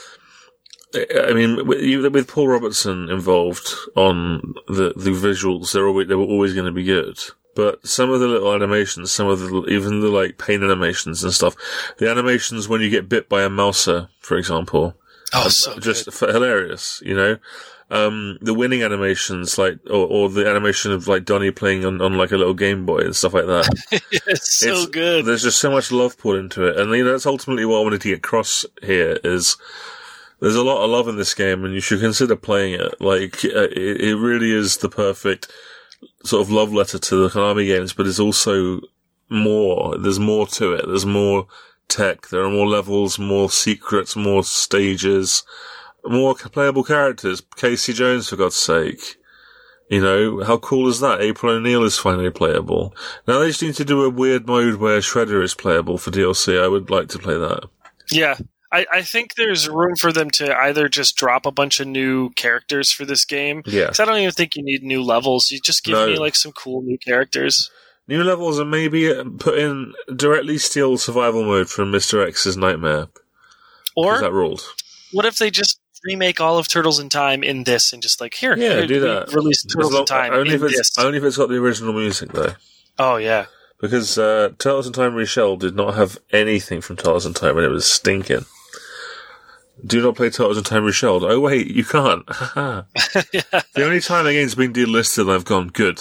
[SPEAKER 2] I mean, with, with Paul Robertson involved on the the visuals, they're always, they were always going to be good. but some of the little animations, some of the, even the, like, pain animations and stuff, the animations when you get bit by a mouser, for example,
[SPEAKER 3] oh, so
[SPEAKER 2] just
[SPEAKER 3] good.
[SPEAKER 2] f- hilarious, you know? Um, the winning animations, like, or, or the animation of, like, Donnie playing on, on, like, a little Game Boy and stuff like that.
[SPEAKER 3] It's so
[SPEAKER 2] It's-
[SPEAKER 3] good.
[SPEAKER 2] There's just so much love poured into it. And, you know, that's ultimately what I wanted to get across here is there's a lot of love in this game and you should consider playing it. Like, uh, it, it really is the perfect sort of love letter to the Konami games, but it's also more. There's more to it. There's more tech. There are more levels, more secrets, more stages, more playable characters. Casey Jones, for God's sake. You know, how cool is that? April O'Neil is finally playable. Now they just need to do a weird mode where Shredder is playable for D L C. I would like to play that.
[SPEAKER 3] Yeah. I, I think there's room for them to either just drop a bunch of new characters for this game.
[SPEAKER 2] Yeah.
[SPEAKER 3] Because I don't even think you need new levels. You just give
[SPEAKER 2] No.
[SPEAKER 3] me like some cool new characters.
[SPEAKER 2] New levels and maybe put in directly steal survival mode from Mister X's Nightmare.
[SPEAKER 3] Or
[SPEAKER 2] Is that ruled?
[SPEAKER 3] what if they just remake all of Turtles in Time in this and just like, here,
[SPEAKER 2] Yeah,
[SPEAKER 3] here,
[SPEAKER 2] do
[SPEAKER 3] we
[SPEAKER 2] that.
[SPEAKER 3] release Turtles
[SPEAKER 2] As long-
[SPEAKER 3] in Time
[SPEAKER 2] only
[SPEAKER 3] in
[SPEAKER 2] if it's
[SPEAKER 3] this.
[SPEAKER 2] only if it's got the original music though.
[SPEAKER 3] Oh, yeah.
[SPEAKER 2] Because uh, Turtles in Time Reshelled did not have anything from Turtles in Time, and it was stinking. Do not play Turtles in Time Reshelled. Oh wait, you can't.
[SPEAKER 3] yeah.
[SPEAKER 2] The only time a game's been delisted, I've gone good.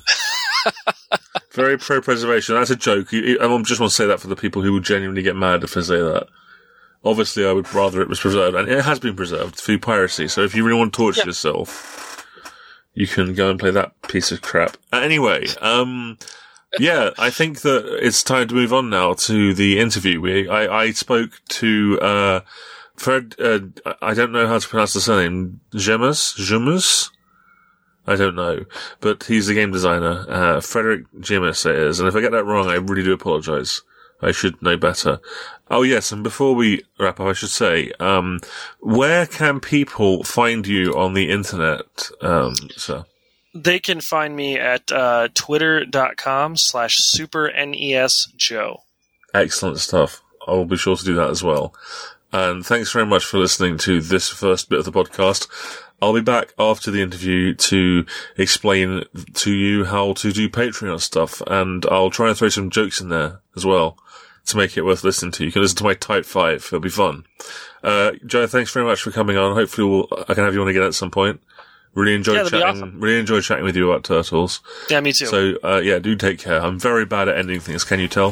[SPEAKER 2] Very pro-preservation. That's a joke. You, you, I just want to say that for the people who would genuinely get mad if I say that. Obviously, I would rather it was preserved, and it has been preserved through piracy. So if you really want to torture
[SPEAKER 3] Yeah.
[SPEAKER 2] yourself, you can go and play that piece of crap. Anyway, um, yeah, I think that it's time to move on now to the interview. We, I, I spoke to uh, Fred. Uh, I don't know how to pronounce the surname. Gemus, Gemus. I don't know, but he's the game designer. Uh, Frederick Gemus it is, and if I get that wrong, I really do apologise. I should know better. Oh yes, and before we wrap up, I should say, um, where can people find you on the internet, um, sir?
[SPEAKER 3] They can find me at uh, twitter.com slash super NES Joe.
[SPEAKER 2] Excellent stuff. I will be sure to do that as well. And thanks very much for listening to this first bit of the podcast. I'll be back after the interview to explain to you how to do Patreon stuff, and I'll try and throw some jokes in there as well to make it worth listening to. You can listen to my Type five. It'll be fun. Uh, Joe, thanks very much for coming on. Hopefully we'll, I can have you on again at some point. Really enjoyed
[SPEAKER 3] Yeah, that'd be
[SPEAKER 2] chatting.
[SPEAKER 3] awesome.
[SPEAKER 2] Really enjoyed chatting with you about Turtles.
[SPEAKER 3] Yeah, me too.
[SPEAKER 2] So, uh, yeah, do take care. I'm very bad at ending things. Can you tell?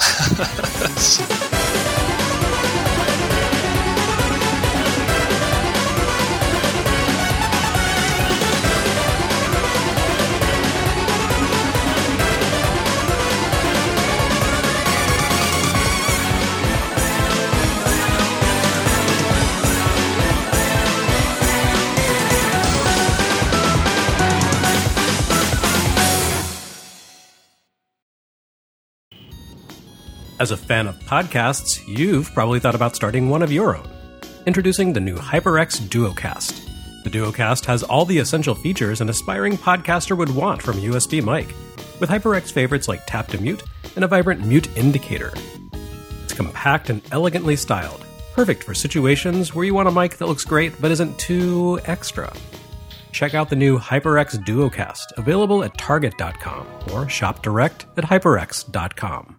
[SPEAKER 1] As a fan of podcasts, you've probably thought about starting one of your own. Introducing the new HyperX Duocast. The Duocast has all the essential features an aspiring podcaster would want from a U S B mic, with HyperX favorites like tap to mute and a vibrant mute indicator. It's compact and elegantly styled, perfect for situations where you want a mic that looks great but isn't too extra. Check out the new HyperX Duocast, available at Target dot com or shop direct at HyperX dot com.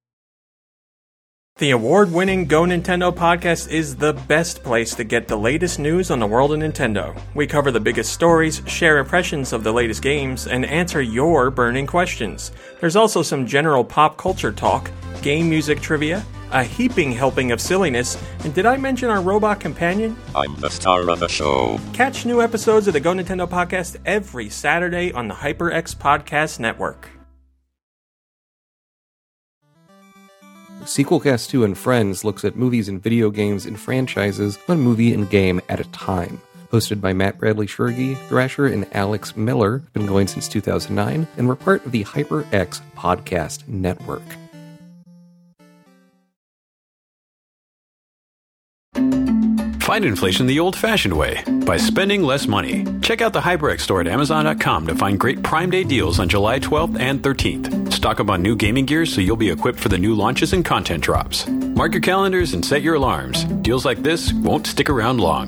[SPEAKER 4] The award-winning Go Nintendo podcast is the best place to get the latest news on the world of Nintendo. We cover the biggest stories, share impressions of the latest games, and answer your burning questions. There's also some general pop culture talk, game music trivia, a heaping helping of silliness, and did I mention our robot companion?
[SPEAKER 5] I'm the star of the show.
[SPEAKER 4] Catch new episodes of the Go Nintendo podcast every Saturday on the HyperX Podcast Network.
[SPEAKER 6] Sequelcast two and Friends looks at movies and video games and franchises, one movie and game at a time. Hosted by Matt Bradley Shergi, Thrasher, and Alex Miller, been going since two thousand nine, and we're part of the HyperX Podcast Network.
[SPEAKER 7] Fight inflation the old-fashioned way, by spending less money. Check out the HyperX store at Amazon dot com to find great Prime Day deals on July twelfth and thirteenth. Stock up on new gaming gear so you'll be equipped for the new launches and content drops. Mark your calendars and set your alarms. Deals like this won't stick around long.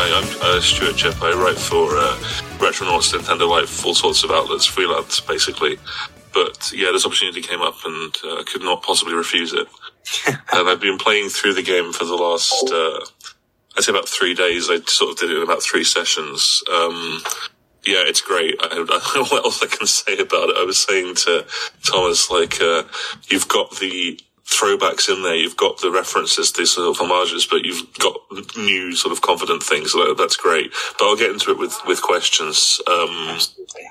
[SPEAKER 2] I'm uh, Stuart Jepp. I write for uh, Retronauts, Nintendo Life, all sorts of outlets, freelance, basically. But yeah, this opportunity came up and I uh, could not possibly refuse it. And I've been playing through the game for the last, uh, I'd say about three days. I sort of did it in about three sessions. Um, yeah, it's great. I, I don't know what else I can say about it. I was saying to Thomas, like, uh, you've got the throwbacks in there, you've got the references, these sort of homages, but you've got new sort of confident things. So that's great. But I'll get into it with, with questions. Um,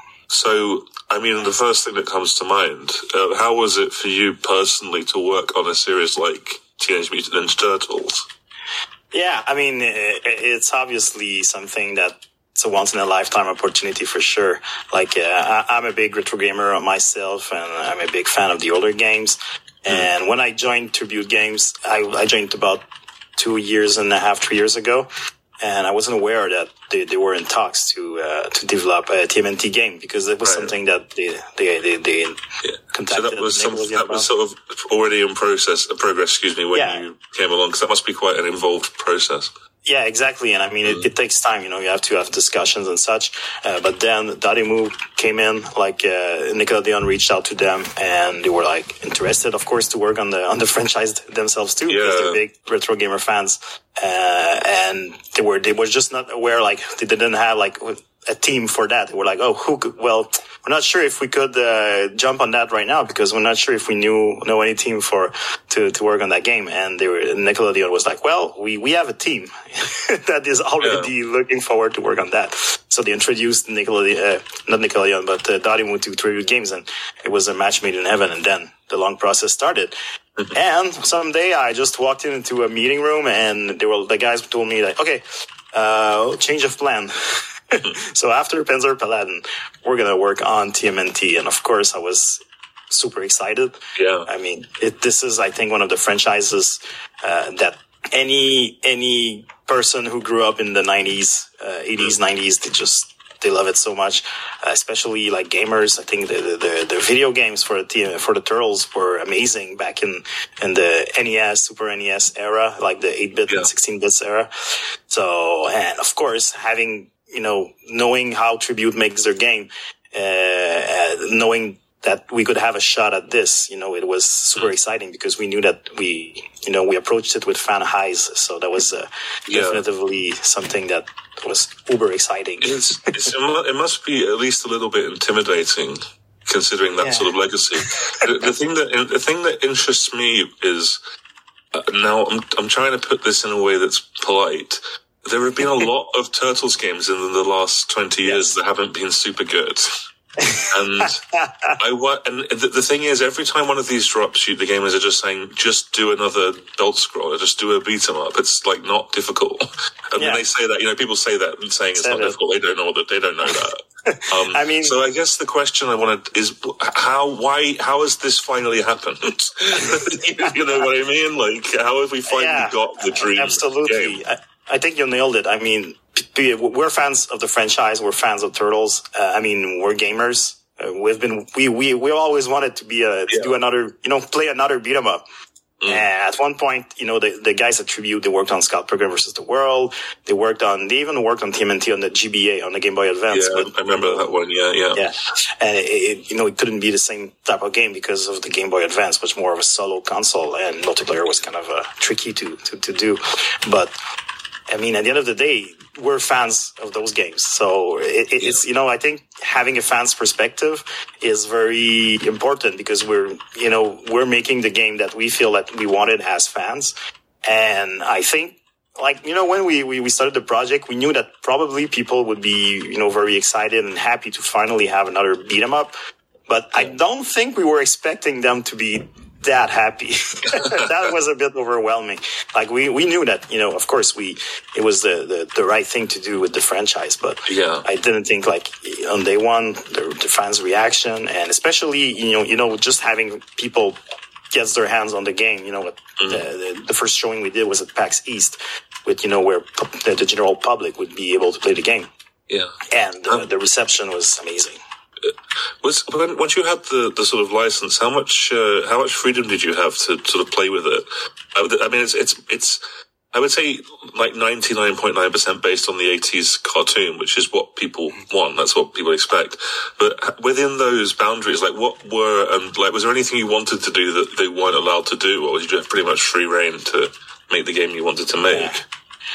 [SPEAKER 2] so, I mean, the first thing that comes to mind, uh, how was it for you personally to work on a series like Teenage Mutant Ninja Turtles?
[SPEAKER 8] Yeah, I mean, it's obviously something that it's a once-in-a-lifetime opportunity for sure. Like, uh, I, I'm a big retro gamer myself, and I'm a big fan of the older games. And mm. when I joined Tribute Games, I, I joined about two years and a half, three years ago. And I wasn't aware that they, they were in talks to uh, to develop a T M N T game, because it was right. something that they they they, they
[SPEAKER 2] yeah.
[SPEAKER 8] contacted.
[SPEAKER 2] So that was some, that was sort of already in process, progress. Excuse me, when
[SPEAKER 8] yeah.
[SPEAKER 2] you came along, because that must be quite an involved process.
[SPEAKER 8] Yeah, exactly. And I mean, mm. it, it takes time, you know, you have to have discussions and such. Uh, but then Dotemu came in, like, uh, Nickelodeon reached out to them, and they were like interested, of course, to work on the, on the franchise themselves too, yeah. because they're big retro gamer fans. Uh, and they were, they were just not aware, like, they didn't have like a team for that. They were like, oh, who could, well, we're not sure if we could, uh, jump on that right now, because we're not sure if we knew, know any team for, to, to work on that game. And they were, Nickelodeon was like, well, we, we have a team that is already yeah. looking forward to work on that. So they introduced Nickelodeon, uh, not Nickelodeon, but, uh, Dotemu to Tribute Games, and it was a match made in heaven. And then the long process started. Mm-hmm. And someday I just walked into a meeting room, and they were, the guys told me like, okay, uh, change of plan. So after Panzer Paladin, we're going to work on T M N T. And of course, I was super excited.
[SPEAKER 2] Yeah.
[SPEAKER 8] I mean, it, this is, I think, one of the franchises uh, that any any person who grew up in the nineties, uh, eighties, nineties, they just, they love it so much, uh, especially like gamers. I think the, the, the video games for the, for the Turtles were amazing back in, in the N E S, Super N E S era, like the eight bit yeah. and sixteen bits era. So, and of course, having, you know, knowing how Tribute makes their game, uh, knowing that we could have a shot at this, you know, it was super exciting, because we knew that we, you know, we approached it with fan highs. So that was uh, yeah. definitely something that was uber exciting.
[SPEAKER 2] It's, it's, it must be at least a little bit intimidating, considering that yeah. sort of legacy. the, the thing that the thing that interests me is uh, now I'm I'm trying to put this in a way that's polite. There have been a lot of Turtles games in the last twenty years yes. that haven't been super good. And I and the, the thing is, every time one of these drops, you, the gamers are just saying, just do another belt scroller, just do a beat 'em up. It's like not difficult. And yeah. when they say that, you know, people say that and saying it's Said not it. difficult. They don't know that. They don't know that. Um,
[SPEAKER 8] I mean,
[SPEAKER 2] so I guess the question I want to is how, why, how has this finally happened? you, you know what I mean? Like, how have we finally
[SPEAKER 8] yeah,
[SPEAKER 2] got the dream
[SPEAKER 8] absolutely.
[SPEAKER 2] game?
[SPEAKER 8] I, I think you nailed it. I mean, we're fans of the franchise. We're fans of Turtles. Uh, I mean, we're gamers. Uh, we've been, we, we, we always wanted to be a, to yeah. do another, you know, play another beat 'em up. Mm. And at one point, you know, the, the guys at Tribute, they worked on Scout Pilgrim versus the World. They worked on, they even worked on T M N T on the G B A, on the Game Boy Advance.
[SPEAKER 2] Yeah,
[SPEAKER 8] but,
[SPEAKER 2] I remember that one. Yeah, yeah.
[SPEAKER 8] Yeah. And it, it, you know, it couldn't be the same type of game because of the Game Boy Advance, which more of a solo console, and multiplayer was kind of uh, tricky to, to, to do. But, I mean, at the end of the day, we're fans of those games. So it, it, it's, you know, I think having a fan's perspective is very important, because we're, you know, we're making the game that we feel that we wanted as fans. And I think, like, you know, when we, we, we started the project, we knew that probably people would be, you know, very excited and happy to finally have another beat 'em up. But I don't think we were expecting them to be that happy. That was a bit overwhelming. Like, we, we knew that, you know, of course we, it was the, the, the right thing to do with the franchise, but
[SPEAKER 2] yeah.
[SPEAKER 8] I didn't think, like, on day one, the, the fans' reaction, and especially, you know, you know, just having people get their hands on the game, you know, mm-hmm. the, the, the first showing we did was at PAX East, with, you know, where the, the general public would be able to play the game.
[SPEAKER 2] Yeah.
[SPEAKER 8] And uh, the reception was amazing.
[SPEAKER 2] Was when, once you had the, the sort of license, how much uh, how much freedom did you have to sort of play with it? I mean, it's it's it's. I would say like ninety-nine point nine percent based on the eighties cartoon, which is what people want. That's what people expect. But within those boundaries, like what were, and like, was there anything you wanted to do that they weren't allowed to do, or did you have pretty much free reign to make the game you wanted to make?
[SPEAKER 8] Yeah.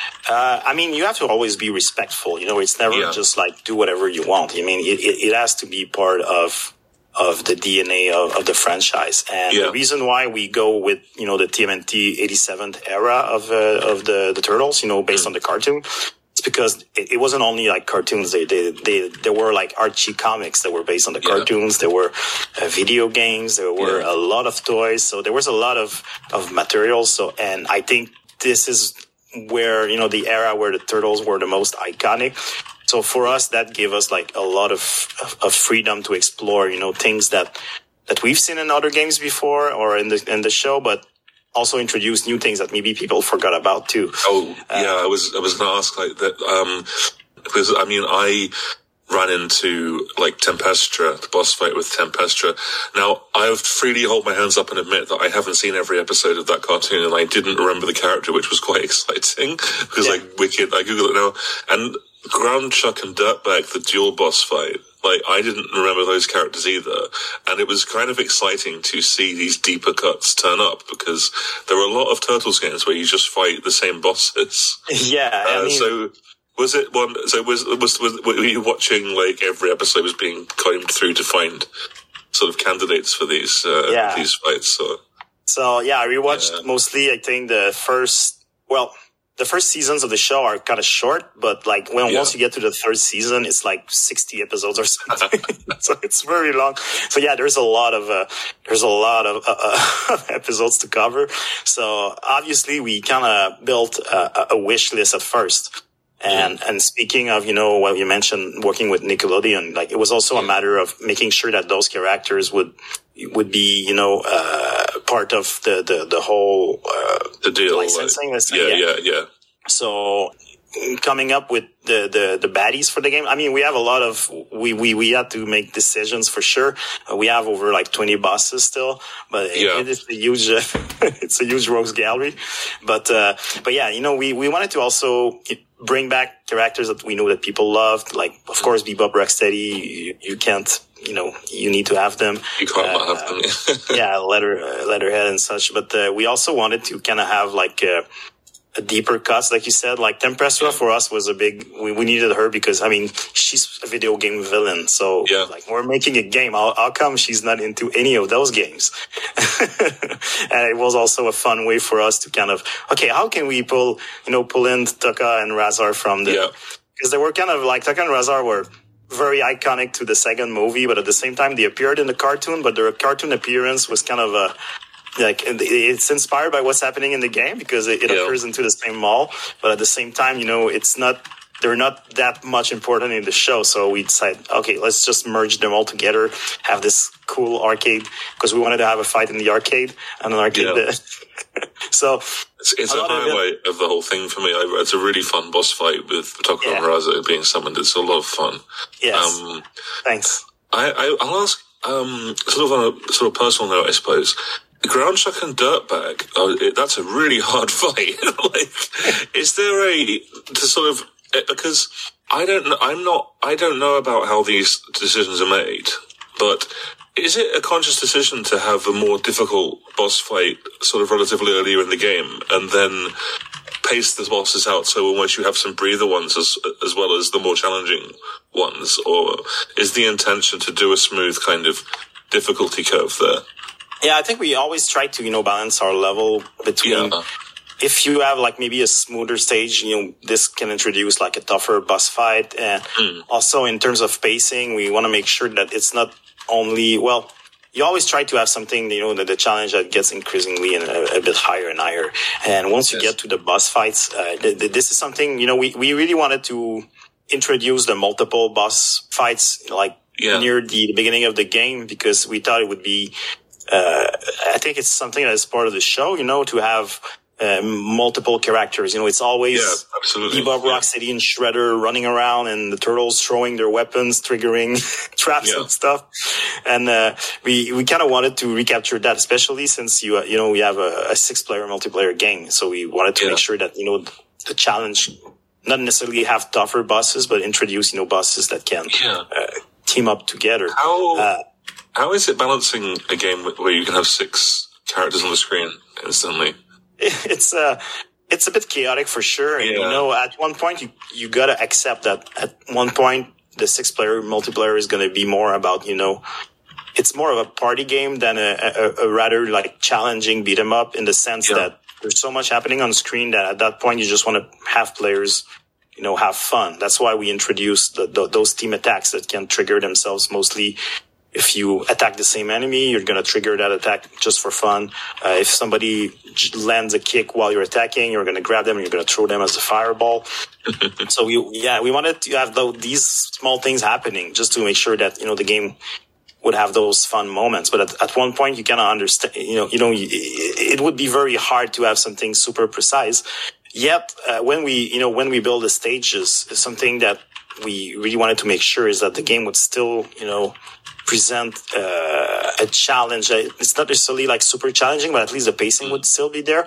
[SPEAKER 8] Uh, I mean, you have to always be respectful. You know, it's never
[SPEAKER 2] yeah.
[SPEAKER 8] just like do whatever you want. I mean, it, it, it has to be part of of the D N A of, of the franchise. And yeah. the reason why we go with, you know, the T M N T eighty-seventh era of uh, of the, the Turtles, you know, based mm. on the cartoon, it's because it, it wasn't only like cartoons. They, they, they, there were like Archie comics that were based on the yeah. cartoons. There were uh, video games. There were yeah. a lot of toys. So there was a lot of, of materials. So, and I think this is where, you know, the era where the Turtles were the most iconic. So for us, that gave us like a lot of, of, of freedom to explore, you know, things that, that we've seen in other games before or in the, in the show, but also introduce new things that maybe people forgot about too.
[SPEAKER 2] Oh, uh, yeah. I was, I was going to ask like that, um, because I mean, I ran into like Tempestra, the boss fight with Tempestra. Now, I freely hold my hands up and admit that I haven't seen every episode of that cartoon and I didn't remember the character, which was quite exciting because yeah. like Wicked, I Google it now. And Ground Chuck and Dirtbag, the dual boss fight, like I didn't remember those characters either. And it was kind of exciting to see these deeper cuts turn up because there were a lot of Turtles games where you just fight the same bosses.
[SPEAKER 8] Yeah. I
[SPEAKER 2] uh,
[SPEAKER 8] mean-
[SPEAKER 2] so, Was it one? So was, was was were you watching like every episode was being combed through to find sort of candidates for these uh,
[SPEAKER 8] yeah.
[SPEAKER 2] these fights? So,
[SPEAKER 8] so yeah, I rewatched
[SPEAKER 2] yeah.
[SPEAKER 8] mostly. I think the first well, the first seasons of the show are kind of short, but like when yeah. once you get to the third season, it's like sixty episodes or something. So it's very long. So yeah, there's a lot of uh, there's a lot of uh, episodes to cover. So obviously, we kind of built a, a wish list at first. And, and speaking of, you know, what you mentioned working with Nickelodeon, like it was also a matter of making sure that those characters would, would be, you know, uh, part of the, the, the whole, uh,
[SPEAKER 2] the deal.
[SPEAKER 8] licensing.
[SPEAKER 2] Like, yeah, yeah, yeah, yeah.
[SPEAKER 8] So coming up with the, the, the baddies for the game. I mean, we have a lot of, we, we, we had to make decisions for sure. Uh, we have over like twenty bosses still, but
[SPEAKER 2] yeah.
[SPEAKER 8] it, it is a huge, uh, it's a huge rogues gallery. But, uh, but yeah, you know, we, we wanted to also bring back characters that we know that people loved. Like, of course, Bebop, Rocksteady, you, you can't, you know, you need to have them.
[SPEAKER 2] You can't
[SPEAKER 8] uh,
[SPEAKER 2] not have them.
[SPEAKER 8] yeah, letter, uh, Letterhead and such. But, uh, we also wanted to kind of have like, uh, a deeper cuts, like you said, like Tempestra yeah. for us was a big, we, we needed her because, I mean, she's a video game villain. So
[SPEAKER 2] yeah.
[SPEAKER 8] like we're making a game. How, how come she's not into any of those games? And it was also a fun way for us to kind of, okay, how can we pull, you know, pull in Taka and Razar from the,
[SPEAKER 2] yeah.
[SPEAKER 8] because they were kind of like, Taka and Razar were very iconic to the second movie, but at the same time they appeared in the cartoon, but their cartoon appearance was kind of a, like it's inspired by what's happening in the game because it, it yeah. occurs into the same mall, but at the same time, you know, it's not, they're not that much important in the show. So we decided, okay, let's just merge them all together, have this cool arcade because we wanted to have a fight in the arcade and an arcade. Yeah. So
[SPEAKER 2] it's, it's a, a highlight of, of the whole thing for me. I, it's a really fun boss fight with Taka and Razar being summoned. It's a lot of fun.
[SPEAKER 8] Yes.
[SPEAKER 2] Um,
[SPEAKER 8] Thanks.
[SPEAKER 2] I, I, I'll ask, um, sort of on a sort of personal note, I suppose. Ground Chuck and Dirtbag, oh, it, that's a really hard fight. Like, is there a, to sort of, because I don't know, I'm not, I don't know about how these decisions are made, but is it a conscious decision to have a more difficult boss fight sort of relatively earlier in the game and then pace the bosses out so almost you have some breather ones as, as well as the more challenging ones? Or is the intention to do a smooth kind of difficulty curve there?
[SPEAKER 8] Yeah, I think we always try to, you know, balance our level between, yeah. if you have like maybe a smoother stage, you know, this can introduce like a tougher boss fight. And mm. also in terms of pacing, we want to make sure that it's not only, well, you always try to have something, you know, that the challenge that gets increasingly and a, a bit higher and higher. And once you yes. get to the boss fights, uh, th- th- this is something, you know, we, we really wanted to introduce the multiple boss fights like yeah. near the, the beginning of the game because we thought it would be, Uh, I think it's something that is part of the show, you know, to have uh, multiple characters. You know, it's always
[SPEAKER 2] yeah, absolutely.
[SPEAKER 8] Bebop,
[SPEAKER 2] yeah.
[SPEAKER 8] Rocksteady, and Shredder running around, and the turtles throwing their weapons, triggering traps
[SPEAKER 2] yeah.
[SPEAKER 8] and stuff. And uh, we we kind of wanted to recapture that, especially since you uh, you know we have a, a six player multiplayer game, so we wanted to
[SPEAKER 2] yeah.
[SPEAKER 8] make sure that you know the challenge not necessarily have tougher bosses, but introduce you know bosses that can
[SPEAKER 2] yeah.
[SPEAKER 8] uh, team up together.
[SPEAKER 2] How
[SPEAKER 8] uh,
[SPEAKER 2] how is it balancing a game where you can have six characters on the screen instantly?
[SPEAKER 8] It's uh it's a bit chaotic for sure. And,
[SPEAKER 2] yeah.
[SPEAKER 8] you know, at one point you you gotta accept that at one point the six player multiplayer is gonna be more about you know it's more of a party game than a, a, a rather like challenging beat 'em up in the sense
[SPEAKER 2] yeah.
[SPEAKER 8] that there's so much happening on screen that at that point you just want to have players you know have fun. That's why we introduced the, the, those team attacks that can trigger themselves mostly. If you attack the same enemy, you're going to trigger that attack just for fun. Uh, if somebody j- lands a kick while you're attacking, you're going to grab them and you're going to throw them as a fireball. So we, yeah, we wanted to have those, these small things happening just to make sure that, you know, the game would have those fun moments. But at, at one point, you kind of understand, you know, you know, it would be very hard to have something super precise. Yet, uh, when we, you know, when we build the stages, something that we really wanted to make sure is that the game would still, you know, present uh, a challenge. It's not necessarily like super challenging, but at least the pacing would still be there.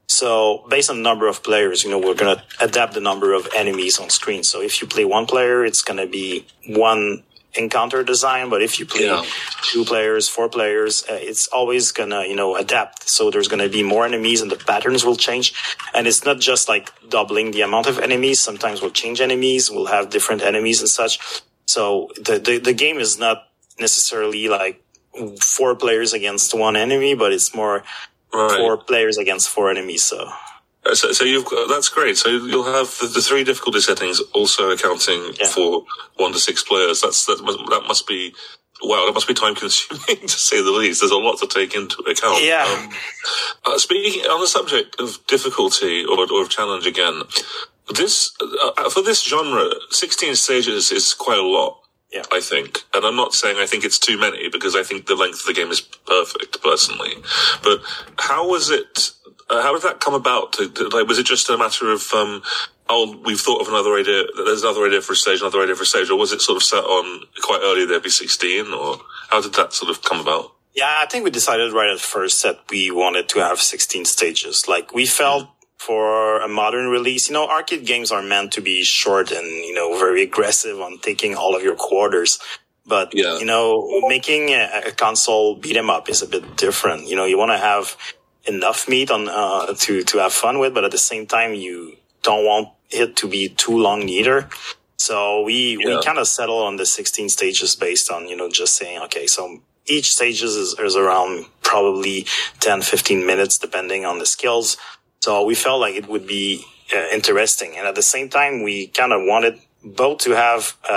[SPEAKER 8] So based on the number of players, you know, we're going to adapt the number of enemies on screen. So if you play one player, it's going to be one encounter design. But if you play yeah. two players, four players, uh, it's always going to, you know, adapt. So there's going to be more enemies and the patterns will change. And it's not just like doubling the amount of enemies. Sometimes we'll change enemies. We'll have different enemies and such. So the, the, the game is not necessarily like four players against one enemy, but it's more right. four players against four enemies. So,
[SPEAKER 2] uh, so, so you've got, that's great. So you'll have the, the three difficulty settings also accounting yeah. for one to six players. That's that must, that must be wow. That must be time consuming to say the least. There's a lot to take into account.
[SPEAKER 8] Yeah.
[SPEAKER 2] Um, uh, speaking on the subject of difficulty or, or of challenge again, this uh, for this genre, sixteen stages is quite a lot.
[SPEAKER 8] Yeah.
[SPEAKER 2] I think. And I'm not saying I think it's too many because I think the length of the game is perfect personally. But how was it, uh, how did that come about? To, to, like, was it just a matter of, um, oh, we've thought of another idea, there's another idea for a stage, another idea for a stage, or was it sort of set on quite early there'd be sixteen, or how did that sort of come about?
[SPEAKER 8] Yeah, I think we decided right at first that we wanted to have sixteen stages. Like, we felt for a modern release, you know, arcade games are meant to be short and, you know, very aggressive on taking all of your quarters. But, yeah. you know, making a, a console beat 'em up is a bit different. You know, you want to have enough meat on, uh, to, to have fun with, but at the same time, you don't want it to be too long either. So we, yeah. we kind of settle on the sixteen stages based on, you know, just saying, okay, so each stage is, is around probably ten, fifteen minutes, depending on the skills. So we felt like it would be uh, interesting. And at the same time, we kind of wanted both to have uh,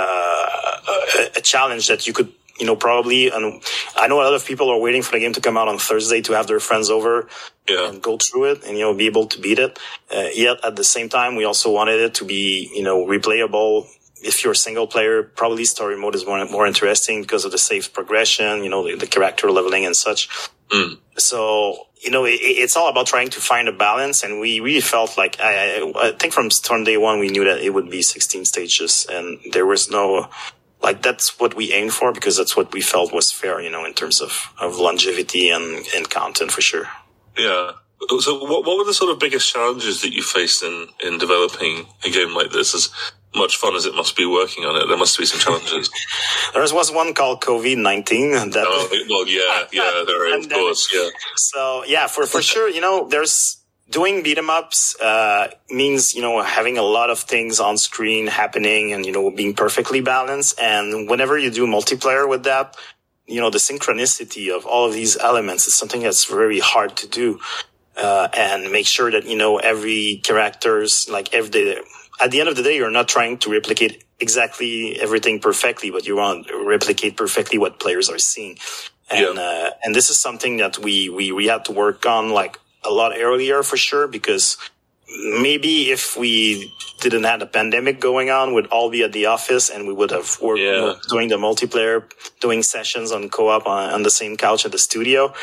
[SPEAKER 8] a, a challenge that you could, you know, probably, and I know a lot of people are waiting for the game to come out on Thursday to have their friends over yeah. and go through it and, you know, be able to beat it. Uh, yet at the same time, we also wanted it to be, you know, replayable. If you're a single player, probably story mode is more, more interesting because of the safe progression, you know, the, the character leveling and such.
[SPEAKER 2] Mm.
[SPEAKER 8] So, you know, it, it's all about trying to find a balance. And we really felt like, I, I, I think from, from day one, we knew that it would be sixteen stages and there was no, like, that's what we aimed for because that's what we felt was fair, you know, in terms of, of longevity and, and content for sure.
[SPEAKER 2] Yeah. So what, what were the sort of biggest challenges that you faced in, in developing a game like this? As much fun as it must be working on it, there must be some challenges.
[SPEAKER 8] There was one called COVID nineteen. That
[SPEAKER 2] oh, well, yeah, yeah, there is, of course, yeah.
[SPEAKER 8] So, yeah, for, for sure, you know, there's doing beat 'em ups, uh, means, you know, having a lot of things on screen happening and, you know, being perfectly balanced. And whenever you do multiplayer with that, you know, the synchronicity of all of these elements is something that's very hard to do. Uh, and make sure that, you know, every character's, like, every day, at the end of the day, you're not trying to replicate exactly everything perfectly, but you want to replicate perfectly what players are seeing. And, yeah. uh, and this is something that we, we, we had to work on, like, a lot earlier for sure, because maybe if we didn't have a pandemic going on, we'd all be at the office and we would have worked yeah. you know, doing the multiplayer, doing sessions on co-op on, on the same couch at the studio.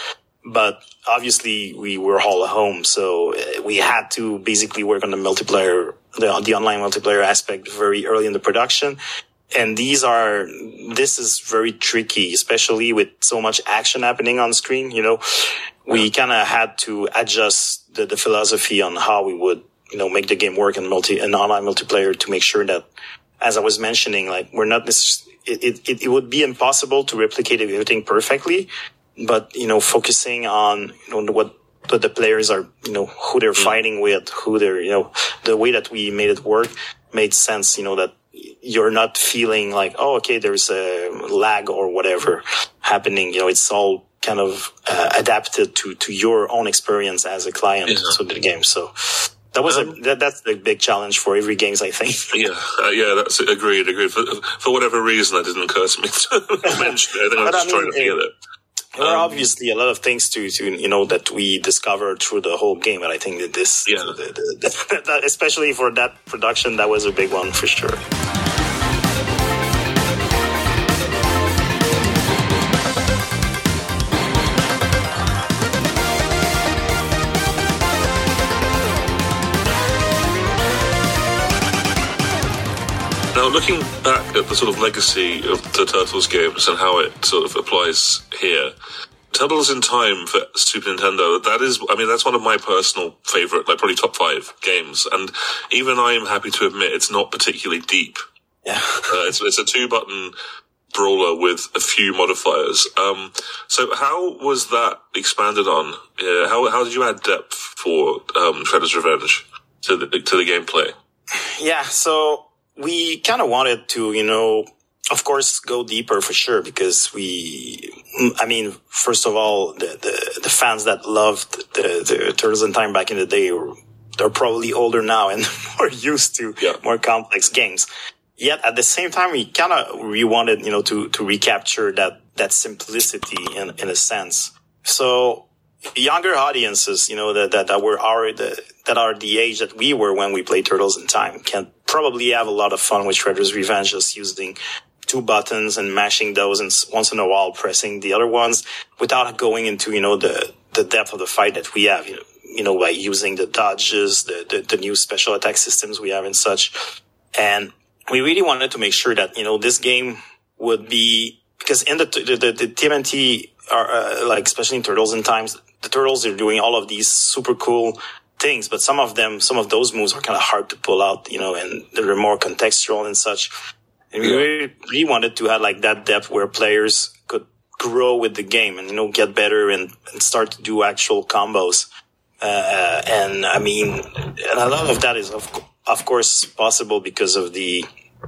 [SPEAKER 8] but obviously we were all at home, so we had to basically work on the multiplayer, the, the online multiplayer aspect very early in the production. And these are, this is very tricky, especially with so much action happening on screen. You know, we kind of had to adjust the, the philosophy on how we would, you know, make the game work in multi, in online multiplayer to make sure that, as I was mentioning, like we're not this, it, it, it would be impossible to replicate everything perfectly, but, you know, focusing on, you know, what, what the players are, you know, who they're fighting with, who they're, you know, the way that we made it work made sense, you know, that you're not feeling like, oh, okay, there's a lag or whatever happening. You know, it's all kind of uh, adapted to, to your own experience as a client yeah. to the game. So that was um, a, that, that's the big challenge for every games, I think.
[SPEAKER 2] Yeah, uh, yeah, that's agreed, agreed. For, for whatever reason, that didn't occur to me to mention it. I think I was just I mean, trying to feel it.
[SPEAKER 8] There are um, obviously a lot of things to, to, you know, that we discovered through the whole game, but I think that this, yeah. the, the, the, that, especially for that production, that was a big one for sure.
[SPEAKER 2] Now, looking back at the sort of legacy of the Turtles games and how it sort of applies here, Turtles in Time for Super Nintendo, that is, I mean, that's one of my personal favorite, like probably top five games. And even I am happy to admit it's not particularly deep.
[SPEAKER 8] Yeah.
[SPEAKER 2] uh, it's, it's a two button brawler with a few modifiers. Um, so how was that expanded on? Uh, how, how did you add depth for, um, Shredder's Revenge to the, to the gameplay?
[SPEAKER 8] Yeah. So we kind of wanted to, you know, of course, go deeper for sure, because we, I mean, first of all, the, the, the fans that loved the, the Turtles in Time back in the day, they're probably older now and more used to yeah. more complex games. Yet at the same time, we kind of, we wanted, you know, to, to recapture that, that simplicity in, in a sense. So younger audiences, you know, that, that, that were our, the, that are the age that we were when we played Turtles in Time can probably have a lot of fun with Shredder's Revenge, just using two buttons and mashing those and once in a while pressing the other ones without going into, you know, the, the depth of the fight that we have, you know, you know, by using the dodges, the, the, the new special attack systems we have and such. And we really wanted to make sure that, you know, this game would be, because in the, the, the, the T M N T are, uh, like, especially in Turtles in Times, the Turtles are doing all of these super cool things, but some of them, some of those moves are kind of hard to pull out, you know, and they're more contextual and such. And we really, really wanted to have like that depth where players could grow with the game and, you know, get better and, and start to do actual combos. Uh, and I mean, and a lot of that is of, of course possible because of the,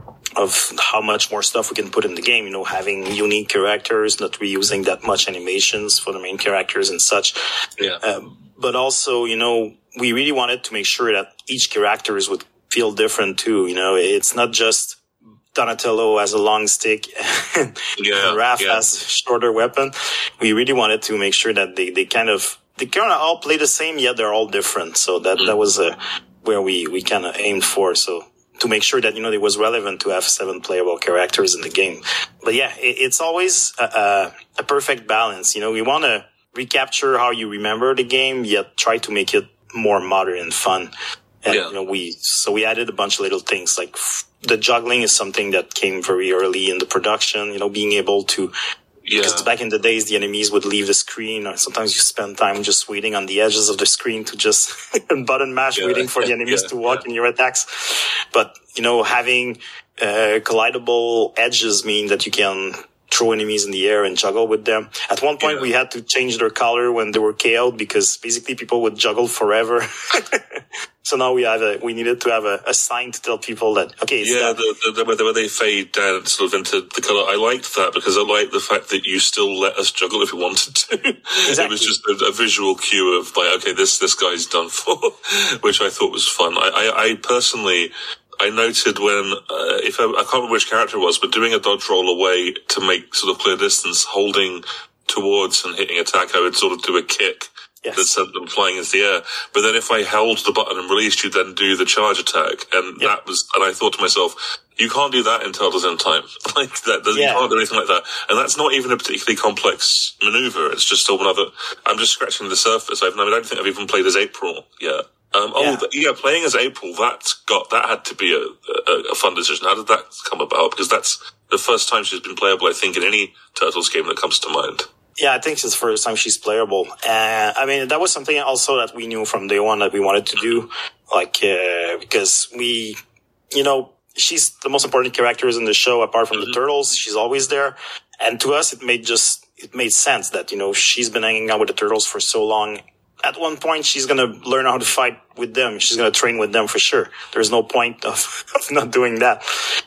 [SPEAKER 8] of how much more stuff we can put in the game, you know, having unique characters, not reusing that much animations for the main characters and such.
[SPEAKER 2] Yeah.
[SPEAKER 8] Um, but also, you know, we really wanted to make sure that each characters would feel different too. You know, it's not just Donatello has a long stick and
[SPEAKER 2] yeah,
[SPEAKER 8] Raph
[SPEAKER 2] yeah.
[SPEAKER 8] has a shorter weapon. We really wanted to make sure that they, they kind of, they kind of all play the same, yet they're all different. So that, mm. that was uh, where we, we kind of aimed for. So to make sure that, you know, it was relevant to have seven playable characters in the game. But yeah, it, it's always a, a, a perfect balance. You know, we want to recapture how you remember the game, yet try to make it more modern and fun. And, yeah. you know, we, so we added a bunch of little things like f- the juggling is something that came very early in the production, you know, being able to,
[SPEAKER 2] yeah.
[SPEAKER 8] because back in the days, the enemies would leave the screen, or sometimes you spend time just waiting on the edges of the screen to just button mash, yeah. waiting for the enemies yeah. to walk yeah. in your attacks. But, you know, having, uh, collidable edges mean that you can throw enemies in the air and juggle with them. At one point, yeah. we had to change their color when they were K O'd because basically people would juggle forever. So now we have a, we needed to have a, a sign to tell people that, okay, it's
[SPEAKER 2] yeah,
[SPEAKER 8] that.
[SPEAKER 2] the, the, the, where they fade down sort of into the color. I liked that because I liked the fact that you still let us juggle if we wanted to. Exactly. It was just a, a visual cue of like, okay, this, this guy's done for, which I thought was fun. I, I, I personally, I noted when, uh, if I, I can't remember which character it was, but doing a dodge roll away to make sort of clear distance, holding towards and hitting attack, I would sort of do a kick.
[SPEAKER 8] Yes.
[SPEAKER 2] that sent them flying into the air. But then if I held the button and released, you then do the charge attack. And
[SPEAKER 8] Yep.
[SPEAKER 2] that was, and I thought to myself, you can't do that in Turtles in Time. Like that, you
[SPEAKER 8] Yeah.
[SPEAKER 2] can't do anything like that. And that's not even a particularly complex maneuver. It's just still another, I'm just scratching the surface. I've, I mean, I don't think I've even played as April yet. Um, oh,
[SPEAKER 8] Yeah.
[SPEAKER 2] th- yeah, playing as April, that's got, that had to be a, a, a fun decision. How did that come about? Because that's the first time she's been playable, I think, in any Turtles game that comes to mind.
[SPEAKER 8] Yeah, I think it's the first time she's playable. Uh, I mean, that was something also that we knew from day one that we wanted to do. Like, uh, because we, you know, she's the most important character in the show apart from mm-hmm. the Turtles. She's always there. And to us, it made just, it made sense that, you know, she's been hanging out with the Turtles for so long. At one point, she's going to learn how to fight with them. She's going to train with them for sure. There's no point of, of not doing that.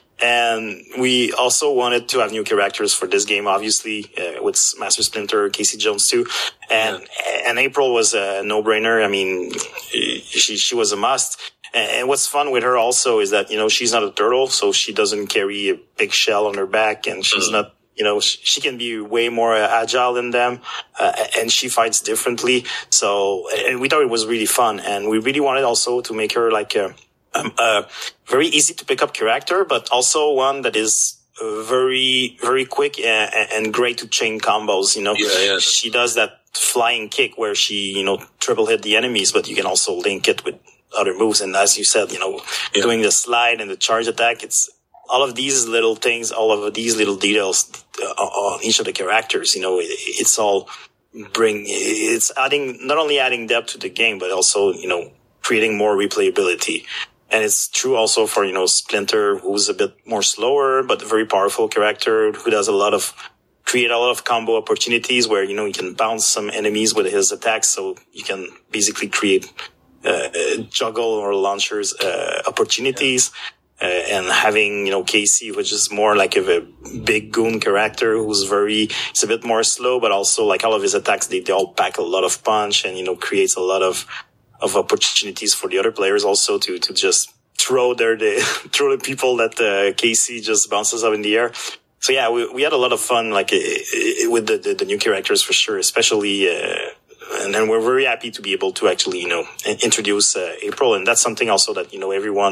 [SPEAKER 8] And we also wanted to have new characters for this game, obviously, uh, with Master Splinter, Casey Jones too. And, yeah. and April was a no-brainer. I mean, she, she was a must. And what's fun with her also is that, you know, she's not a turtle, so she doesn't carry a big shell on her back, and she's mm. not, you know, she can be way more agile than them, uh, and she fights differently. So, and we thought it was really fun, and we really wanted also to make her like a, um, a very easy to pick up character, but also one that is very, very quick and, and great to chain combos. You know,
[SPEAKER 2] yeah, yeah.
[SPEAKER 8] She does that flying kick where she, you know, triple hit the enemies, but you can also link it with other moves. And as you said, you know, yeah. doing the slide and the charge attack, it's all of these little things, all of these little details uh, on each of the characters. You know, it, it's all bring, it's adding, not only adding depth to the game, but also, you know, creating more replayability. And it's true also for, you know, Splinter, who's a bit more slower, but a very powerful character who does a lot of, create a lot of combo opportunities where, you know, he can bounce some enemies with his attacks. So you can basically create Uh, juggle or launchers, uh, opportunities, uh, and having, you know, Casey, which is more like a, a big goon character who's very, it's a bit more slow, but also like all of his attacks, they, they all pack a lot of punch and, you know, creates a lot of, of opportunities for the other players also to, to just throw their, the, throw the people that, uh, Casey just bounces up in the air. So yeah, we, we had a lot of fun, like, uh, with the, the, the new characters for sure, especially, uh, And, and we're very happy to be able to actually, you know, introduce uh, April. And that's something also that, you know, everyone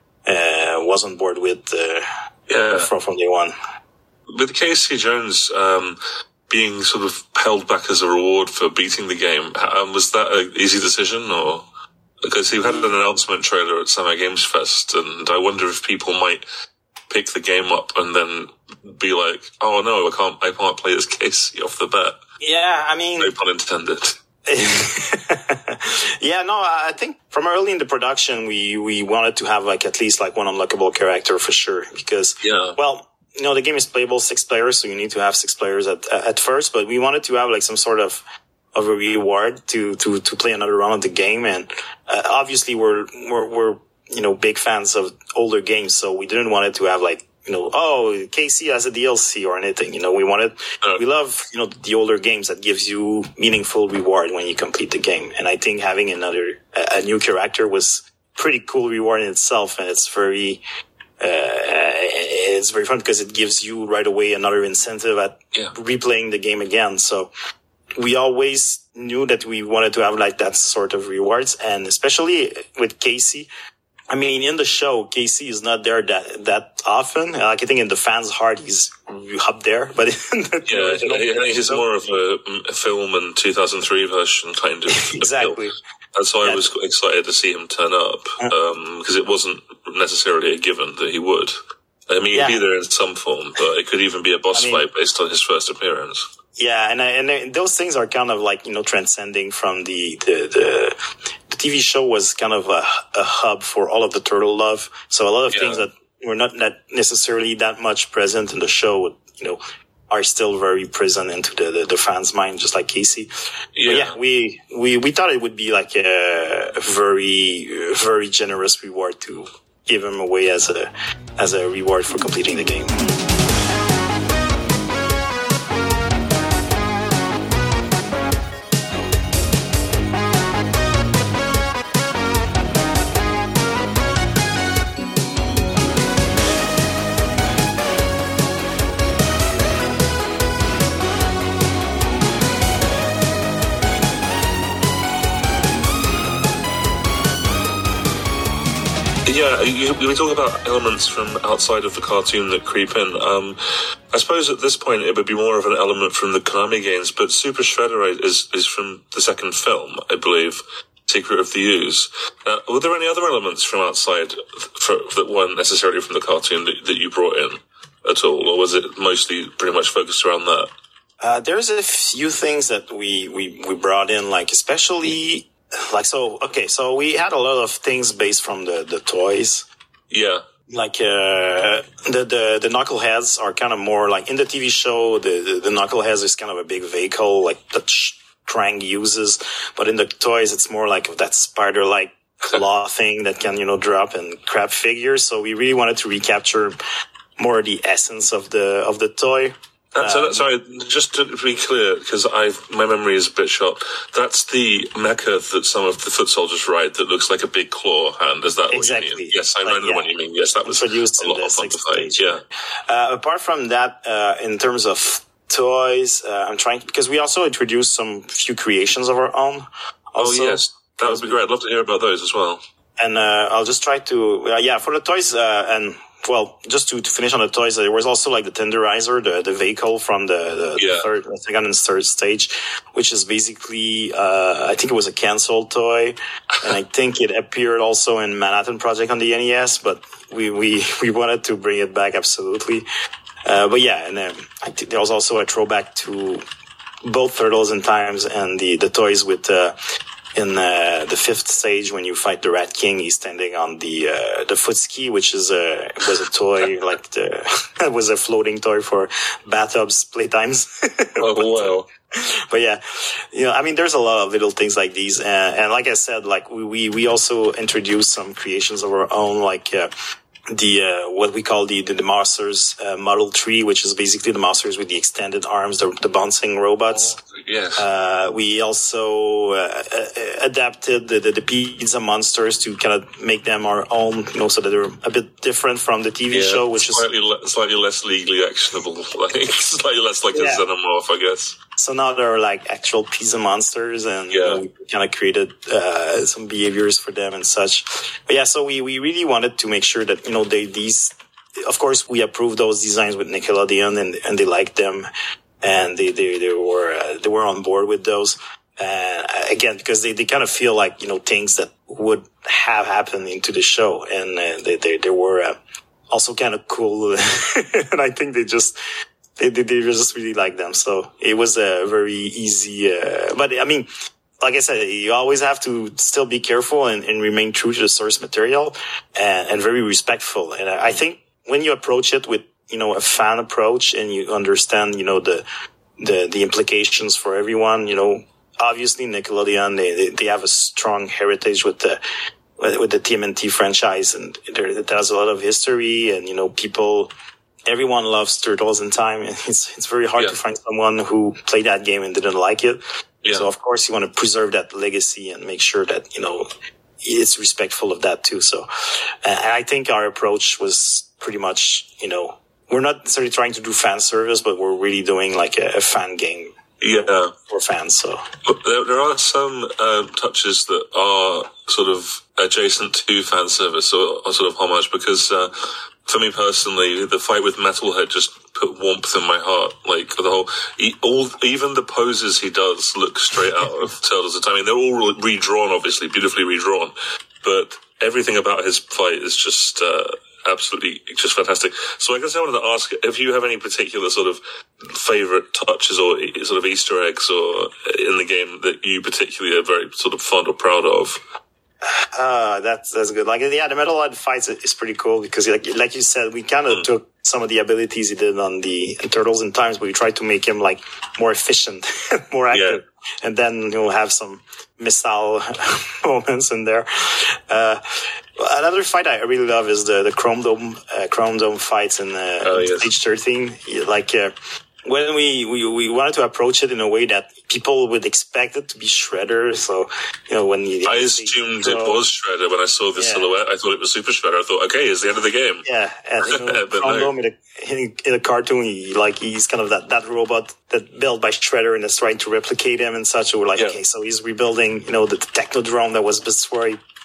[SPEAKER 8] uh, was on board with uh,
[SPEAKER 2] yeah.
[SPEAKER 8] from, from day one.
[SPEAKER 2] With Casey Jones um, being sort of held back as a reward for beating the game, um, was that an easy decision? Or because he had an announcement trailer at Summer Games Fest, and I wonder if people might pick the game up and then be like, oh, no, I can't, I can't play as Casey off the bat.
[SPEAKER 8] Yeah, I mean...
[SPEAKER 2] No pun intended.
[SPEAKER 8] Yeah, no, I think from early in the production, we, we wanted to have like at least like one unlockable character for sure. Because,
[SPEAKER 2] yeah.
[SPEAKER 8] well, you know, the game is playable six players, so you need to have six players at, at first, but we wanted to have like some sort of, of a reward to, to, to play another round of the game. And, uh, obviously we're, we're, we're, you know, big fans of older games, so we didn't want it to have like, you know, oh, Casey has a D L C or anything. You know, we wanted, uh, we love, you know, the older games that gives you meaningful reward when you complete the game. And I think having another, a, a new character was pretty cool reward in itself. And it's very, uh, it's very fun because it gives you right away another incentive at
[SPEAKER 2] yeah.
[SPEAKER 8] replaying the game again. So we always knew that we wanted to have like that sort of rewards. And especially with Casey, I mean, in the show, Casey is not there that that often. Like, I think in the fans' heart, he's up there. But in the
[SPEAKER 2] yeah, original, I think he's more of a, a film and two thousand three version kind of.
[SPEAKER 8] Exactly.
[SPEAKER 2] That's why
[SPEAKER 8] yeah.
[SPEAKER 2] I was excited to see him turn up, because um, it wasn't necessarily a given that he would. I mean,
[SPEAKER 8] yeah.
[SPEAKER 2] he'd be there in some form, but it could even be a boss I mean, fight based on his first appearance.
[SPEAKER 8] Yeah, and and those things are kind of like, you know, transcending from the the the, the T V show was kind of a, a hub for all of the turtle love. So a lot of yeah. things that were not that necessarily that much present in the show, you know, are still very present into the the, the fans' mind, just like Casey. Yeah, but yeah, we we we thought it would be like a, a very very generous reward to give him away as a as a reward for completing the game.
[SPEAKER 2] yeah, you, we talk about elements from outside of the cartoon that creep in. Um, I suppose at this point it would be more of an element from the Konami games, but Super Shredder is is from the second film, I believe, Secret of the Ooze. Uh, were there any other elements from outside for, that weren't necessarily from the cartoon that, that you brought in at all, or was it mostly pretty much focused around that?
[SPEAKER 8] Uh, there's a few things that we, we, we brought in, like especially, like, so, okay, so we had a lot of things based from the, the toys.
[SPEAKER 2] Yeah.
[SPEAKER 8] Like, uh, the, the, the Knuckleheads are kind of more like, in the T V show, the, the, the Knuckleheads is kind of a big vehicle, like that Krang uses, but in the toys, it's more like that spider-like claw thing that can, you know, drop and grab figures. So we really wanted to recapture more of the essence of the, of the toy.
[SPEAKER 2] And so, that, sorry, just to be clear, because I've my memory is a bit shot. That's the mecha that some of the foot soldiers ride that looks like a big claw hand. Is that
[SPEAKER 8] exactly.
[SPEAKER 2] what you mean? Yes, I
[SPEAKER 8] like,
[SPEAKER 2] know
[SPEAKER 8] yeah.
[SPEAKER 2] the one you mean. Yes, that was
[SPEAKER 8] introduced
[SPEAKER 2] a lot
[SPEAKER 8] in
[SPEAKER 2] of fun to fight.
[SPEAKER 8] stage.
[SPEAKER 2] Yeah.
[SPEAKER 8] Uh, apart from that, uh, in terms of toys, uh, I'm trying because we also introduced some few creations of our own. Also,
[SPEAKER 2] oh yes, that would be great. I'd love to hear about those as well.
[SPEAKER 8] And uh, I'll just try to, uh, yeah, for the toys uh, and. Well, just to, to finish on the toys, there was also like the Tenderizer, the, the vehicle from the, the,
[SPEAKER 2] yeah.
[SPEAKER 8] the third, the second and third stage, which is basically, uh, I think it was a canceled toy. And I think it appeared also in Manhattan Project on the N E S, but we, we, we wanted to bring it back absolutely. Uh, but yeah, and then I think there was also a throwback to both Turtles in Times and the, the toys with, uh, in uh, the fifth stage, when you fight the Rat King, he's standing on the uh, the foot ski, which is a was a toy like the it was a floating toy for bathtubs playtimes.
[SPEAKER 2] Oh wow!
[SPEAKER 8] But yeah, you know, I mean, there's a lot of little things like these, and, and like I said, like we we, we also introduced some creations of our own, like. Uh, the uh, what we call the the, the Monsters uh, Model Tree, which is basically the monsters with the extended arms, the, the bouncing robots.
[SPEAKER 2] Oh, yes.
[SPEAKER 8] Uh, we also uh, adapted the, the the pizza monsters to kind of make them our own, you know, so that they're a bit different from the T V
[SPEAKER 2] yeah,
[SPEAKER 8] show, which
[SPEAKER 2] slightly
[SPEAKER 8] is
[SPEAKER 2] le- slightly less legally actionable, like slightly less like
[SPEAKER 8] yeah.
[SPEAKER 2] a xenomorph, I guess.
[SPEAKER 8] So now they're like actual pizza monsters, and
[SPEAKER 2] yeah.
[SPEAKER 8] you know, we kind of created uh, some behaviors for them and such. But yeah, so we, we really wanted to make sure that, you know, they these, of course, we approved those designs with Nickelodeon, and and they liked them, and they they they were uh, they were on board with those. Uh, again, because they, they kind of feel like, you know, things that would have happened into the show, and uh, they they they were uh, also kind of cool, and I think they just. They, they, they just really like them. So it was a very easy, uh, but I mean, like I said, you always have to still be careful and, and remain true to the source material and, and very respectful. And I think when you approach it with, you know, a fan approach and you understand, you know, the, the, the implications for everyone, you know, obviously Nickelodeon, they, they, they have a strong heritage with the, with the T M N T franchise, and there, it has a lot of history, and, you know, people, everyone loves Turtles in Time. It's it's very hard
[SPEAKER 2] yeah.
[SPEAKER 8] to find someone who played that game and didn't like it.
[SPEAKER 2] Yeah.
[SPEAKER 8] So of course you want to preserve that legacy and make sure that, you know, it's respectful of that too. So, and I think our approach was pretty much, you know, we're not necessarily trying to do fan service, but we're really doing like a, a fan game.
[SPEAKER 2] Yeah,
[SPEAKER 8] for fans. So
[SPEAKER 2] but there, there are some um, touches that are sort of adjacent to fan service or, or sort of homage, because uh, for me personally, the fight with Metalhead just put warmth in my heart. Like the whole, he, all even the poses he does look straight out of Turtles in Time. I mean, they're all redrawn, obviously, beautifully redrawn, but everything about his fight is just. Uh, Absolutely, just fantastic. So I guess I wanted to ask if you have any particular sort of favorite touches or sort of Easter eggs or in the game that you particularly are very sort of fond or proud of.
[SPEAKER 8] Uh, that's, that's good. Like, yeah, the Metalhead fights is pretty cool because like, like you said, we kind of mm. took some of the abilities he did on the in Turtles in Times, but we tried to make him like more efficient, more active. Yeah. And then you'll have some missile moments in there. Uh, another fight I really love is the, the Chrome Dome, uh, Chrome Dome fights in, uh,
[SPEAKER 2] oh, yes.
[SPEAKER 8] stage thirteen. Like, uh, when we, we, we wanted to approach it in a way that people would expect it to be Shredder. So, you know, when you,
[SPEAKER 2] I assumed it was Shredder when I saw the yeah. silhouette. I thought it was Super Shredder. I thought, okay, it's the end of the game.
[SPEAKER 8] Yeah. And, you know, Chrome Dome in a, in, in a cartoon, he, like, he's kind of that, that robot that built by Shredder and is trying to replicate him and such. So we're like, yeah. okay, so he's rebuilding, you know, the Technodrome that was destroyed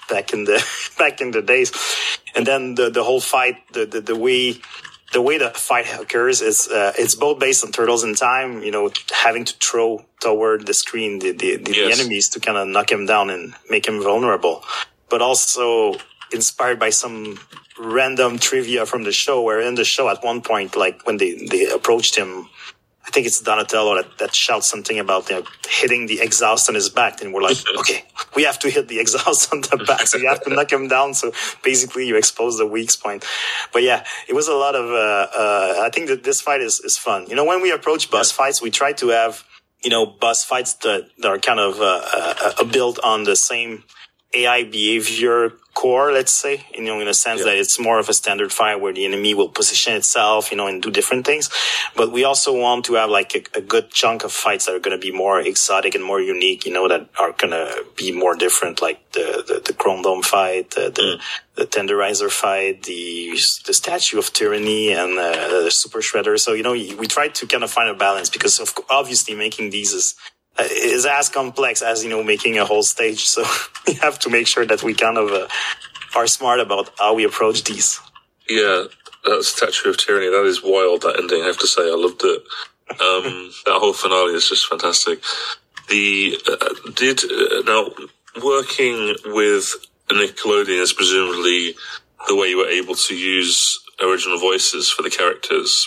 [SPEAKER 8] back in the back in the days. And then the the whole fight, the the, the way the way the fight occurs is uh, it's both based on Turtles in Time, you know, having to throw toward the screen the the, the, yes. the enemies to kind of knock him down and make him vulnerable, but also inspired by some random trivia from the show, where in the show at one point, like when they, they approached him, I think it's Donatello that, that shouts something about, you know, hitting the exhaust on his back. And we're like, okay, we have to hit the exhaust on the back. So you have to knock him down. So basically you expose the weak point. But yeah, it was a lot of, uh, uh, I think that this fight is, is fun. You know, when we approach boss fights, we try to have, you know, boss fights that, that are kind of, uh, uh, built on the same A I behavior core, let's say, you know, in a sense yeah. that it's more of a standard fight where the enemy will position itself, you know, and do different things. But we also want to have like a, a good chunk of fights that are going to be more exotic and more unique, you know, that are going to be more different, like the, the, the Chrome Dome fight, uh, the, mm. the Tenderizer fight, the, the Statue of Tyranny, and uh, the Super Shredder. So, you know, we try to kind of find a balance, because of, obviously making these is, is as complex as, you know, making a whole stage. So we have to make sure that we kind of uh, are smart about how we approach these.
[SPEAKER 2] Yeah, that Statue of Tyranny, that is wild, that ending, I have to say. I loved it. Um, that whole finale is just fantastic. The, uh, did, uh, now, working with Nickelodeon is presumably the way you were able to use original voices for the characters.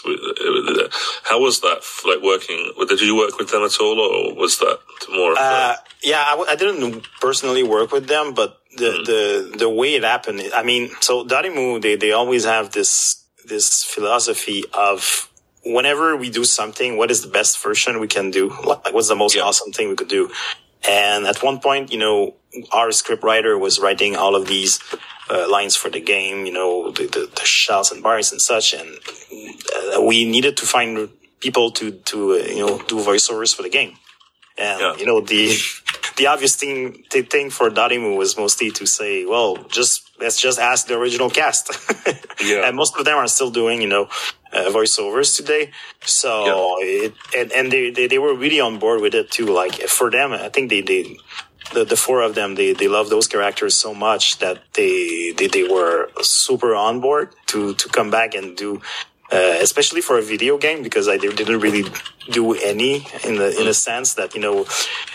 [SPEAKER 2] How was that, like, working? Did you work with them at all, or was that more of
[SPEAKER 8] uh, yeah, I, w- I didn't personally work with them, but the, mm. the, the way it happened, I mean, so Dotemu, they, they always have this, this philosophy of whenever we do something, what is the best version we can do? Like, what's the most yeah. awesome thing we could do? And at one point, you know, our script writer was writing all of these uh, lines for the game, you know, the, the, the shells and bars and such. And uh, we needed to find people to, to, uh, you know, do voiceovers for the game. And, yeah. you know, the, the obvious thing, the thing for Dotemu was mostly to say, well, just, let's just ask the original cast. yeah. And most of them are still doing, you know, uh, voiceovers today. So, yeah. it, and, and they, they, they were really on board with it too. Like, for them, I think they, they, the, the four of them, they, they love those characters so much that they, they, they were super on board to, to come back and do, Uh, especially for a video game, because I didn't really do any in the in a sense that, you know,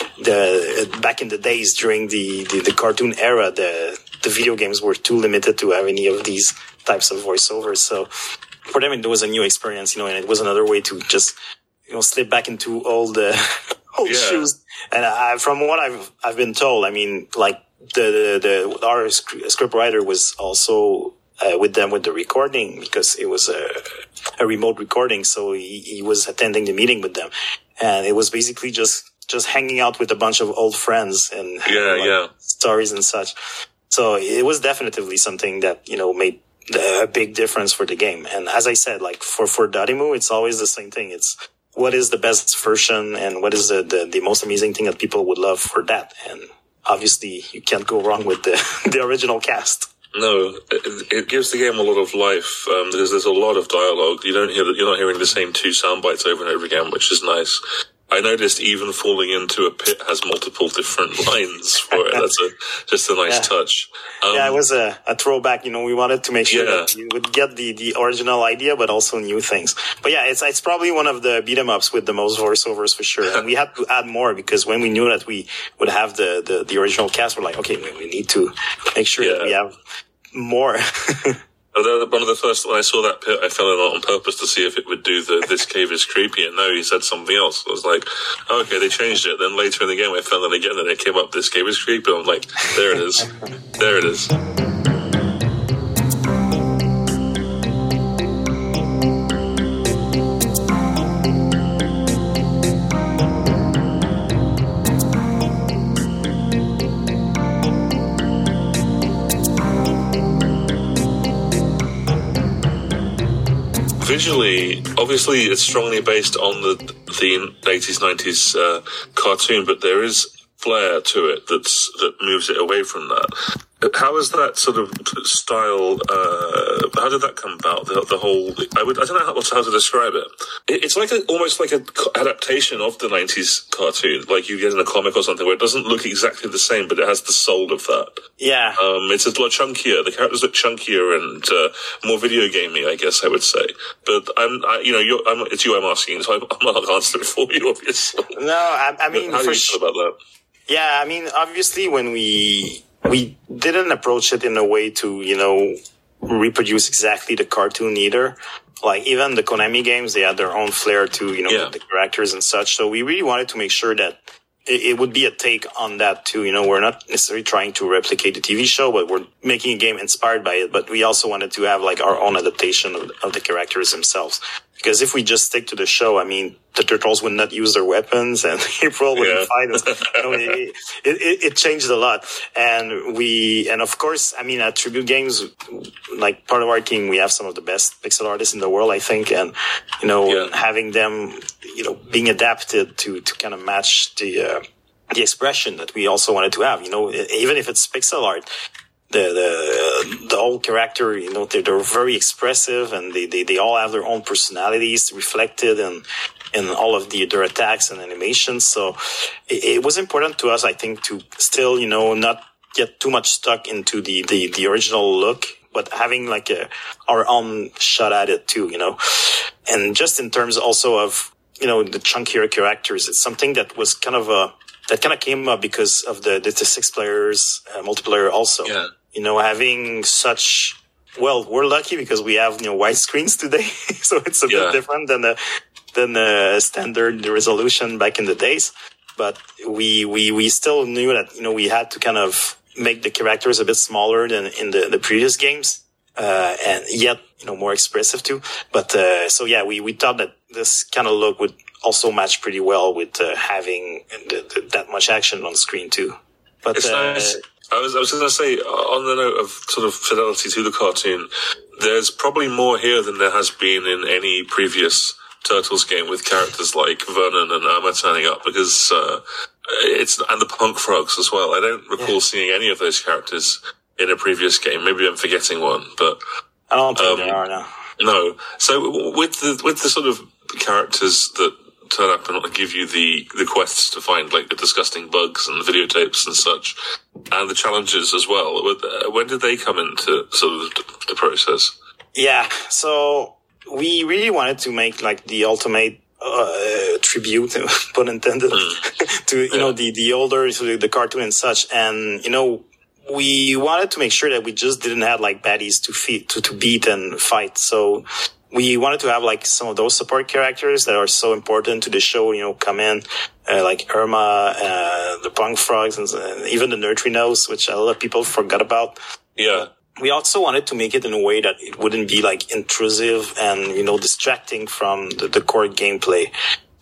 [SPEAKER 8] the back in the days during the, the, the cartoon era, the the video games were too limited to have any of these types of voiceovers. So for them, it was a new experience, you know, and it was another way to just, you know, slip back into old uh, old yeah. shoes. And I, from what I've I've been told, I mean, like the the, the our script writer was also Uh, with them with the recording, because it was a, a remote recording. So he, he was attending the meeting with them, and it was basically just, just hanging out with a bunch of old friends and
[SPEAKER 2] yeah,
[SPEAKER 8] like,
[SPEAKER 2] yeah.
[SPEAKER 8] stories and such. So it was definitely something that, you know, made a big difference for the game. And as I said, like for, for Dotemu, it's always the same thing. It's what is the best version and what is the, the, the most amazing thing that people would love for that. And obviously you can't go wrong with the, the original cast.
[SPEAKER 2] No, it, it gives the game a lot of life, um, because there's a lot of dialogue. You don't hear, you're not hearing the same two sound bites over and over again, which is nice. I noticed even falling into a pit has multiple different lines for it. That's a, just a nice
[SPEAKER 8] yeah.
[SPEAKER 2] touch. Um,
[SPEAKER 8] yeah, it was a, a throwback. You know, we wanted to make sure
[SPEAKER 2] yeah.
[SPEAKER 8] that you would get the, the original idea, but also new things. But yeah, it's, it's probably one of the beat 'em ups with the most voiceovers for sure. And we had to add more because when we knew that we would have the, the, the original cast, we're like, okay, we need to make sure yeah. that we have more.
[SPEAKER 2] One of the first, when I saw that pit, I fell in it on purpose to see if it would do the "this cave is creepy," and no, he said something else. I was like, oh, okay, they changed it. Then later in the game, I fell in again, and it came up, "This cave is creepy." I'm like, there it is. There it is. Visually, obviously, it's strongly based on the the eighties, nineties uh, cartoon, but there is flair to it that's that moves it away from that. How was that sort of style? Uh, how did that come about? The, the whole I would I don't know how, how to describe it. it. It's like a, almost like an adaptation of the nineties cartoon, like you get in a comic or something, where it doesn't look exactly the same, but it has the soul of that.
[SPEAKER 8] Yeah,
[SPEAKER 2] um, it's a lot chunkier. The characters look chunkier and uh, more video gamey, I guess I would say. But I'm, I, you know, you're, I'm, it's you I'm asking, so I'm, I'm not answering for you, obviously.
[SPEAKER 8] No, I, I mean,
[SPEAKER 2] how do
[SPEAKER 8] for
[SPEAKER 2] you feel about that?
[SPEAKER 8] Yeah, I mean, obviously, when we we didn't approach it in a way to, you know, reproduce exactly the cartoon either. Like, even the Konami games, they had their own flair to, you know, yeah. the characters and such. So we really wanted to make sure that it, it would be a take on that too. You know, we're not necessarily trying to replicate the T V show, but we're making a game inspired by it. But we also wanted to have like our own adaptation of, of the characters themselves. Because if we just stick to the show, I mean, the Turtles would not use their weapons and April wouldn't yeah. fight us. You know, it, it, it changed a lot. And we, and of course, I mean, at Tribute Games, like part of our team, we have some of the best pixel artists in the world, I think. And, you know, yeah. having them, you know, being adapted to, to kind of match the, uh, the expression that we also wanted to have, you know, even if it's pixel art. The, the, the whole character, you know, they're, they're very expressive and they, they, they all have their own personalities reflected in, in all of the, their attacks and animations. So it, it was important to us, I think, to still, you know, not get too much stuck into the, the, the original look, but having like a, our own shot at it too, you know, and just in terms also of, you know, the chunkier characters, it's something that was kind of a, that kind of came up because of the, the, the six players, uh, multiplayer also. Yeah. You know, having such, well, we're lucky because we have, you know, wide screens today. So it's a yeah. bit different than the, than the standard resolution back in the days. But we, we, we still knew that, you know, we had to kind of make the characters a bit smaller than in the, the previous games. Uh, and yet, you know, more expressive too. But, uh, so yeah, we, we thought that this kind of look would also match pretty well with, uh, having the, the, that much action on screen too. But,
[SPEAKER 2] it's
[SPEAKER 8] uh,
[SPEAKER 2] nice. I was, I was going to say, on the note of sort of fidelity to the cartoon, there's probably more here than there has been in any previous Turtles game with characters like Vernon and Irma turning up, because, uh, it's, and the Punk Frogs as well. I don't recall yeah. seeing any of those characters in a previous game. Maybe I'm forgetting one, but.
[SPEAKER 8] I don't think
[SPEAKER 2] um,
[SPEAKER 8] there are, no.
[SPEAKER 2] No. So with the, with the sort of characters that turn up and give you the, the quests to find like the disgusting bugs and videotapes and such, and the challenges as well. When did they come into sort of the process?
[SPEAKER 8] Yeah, so we really wanted to make like the ultimate uh, tribute, pun intended, mm. to, you yeah. know, the, the older, so the cartoon and such. And, you know, we wanted to make sure that we just didn't have like baddies to feed, to, to beat and fight. So we wanted to have like some of those support characters that are so important to the show, you know, come in, uh, like Irma, uh, the Punk Frogs, and uh, even the Neutrinos, which a lot of people forgot about.
[SPEAKER 2] Yeah.
[SPEAKER 8] We also wanted to make it in a way that it wouldn't be like intrusive and, you know, distracting from the, the core gameplay.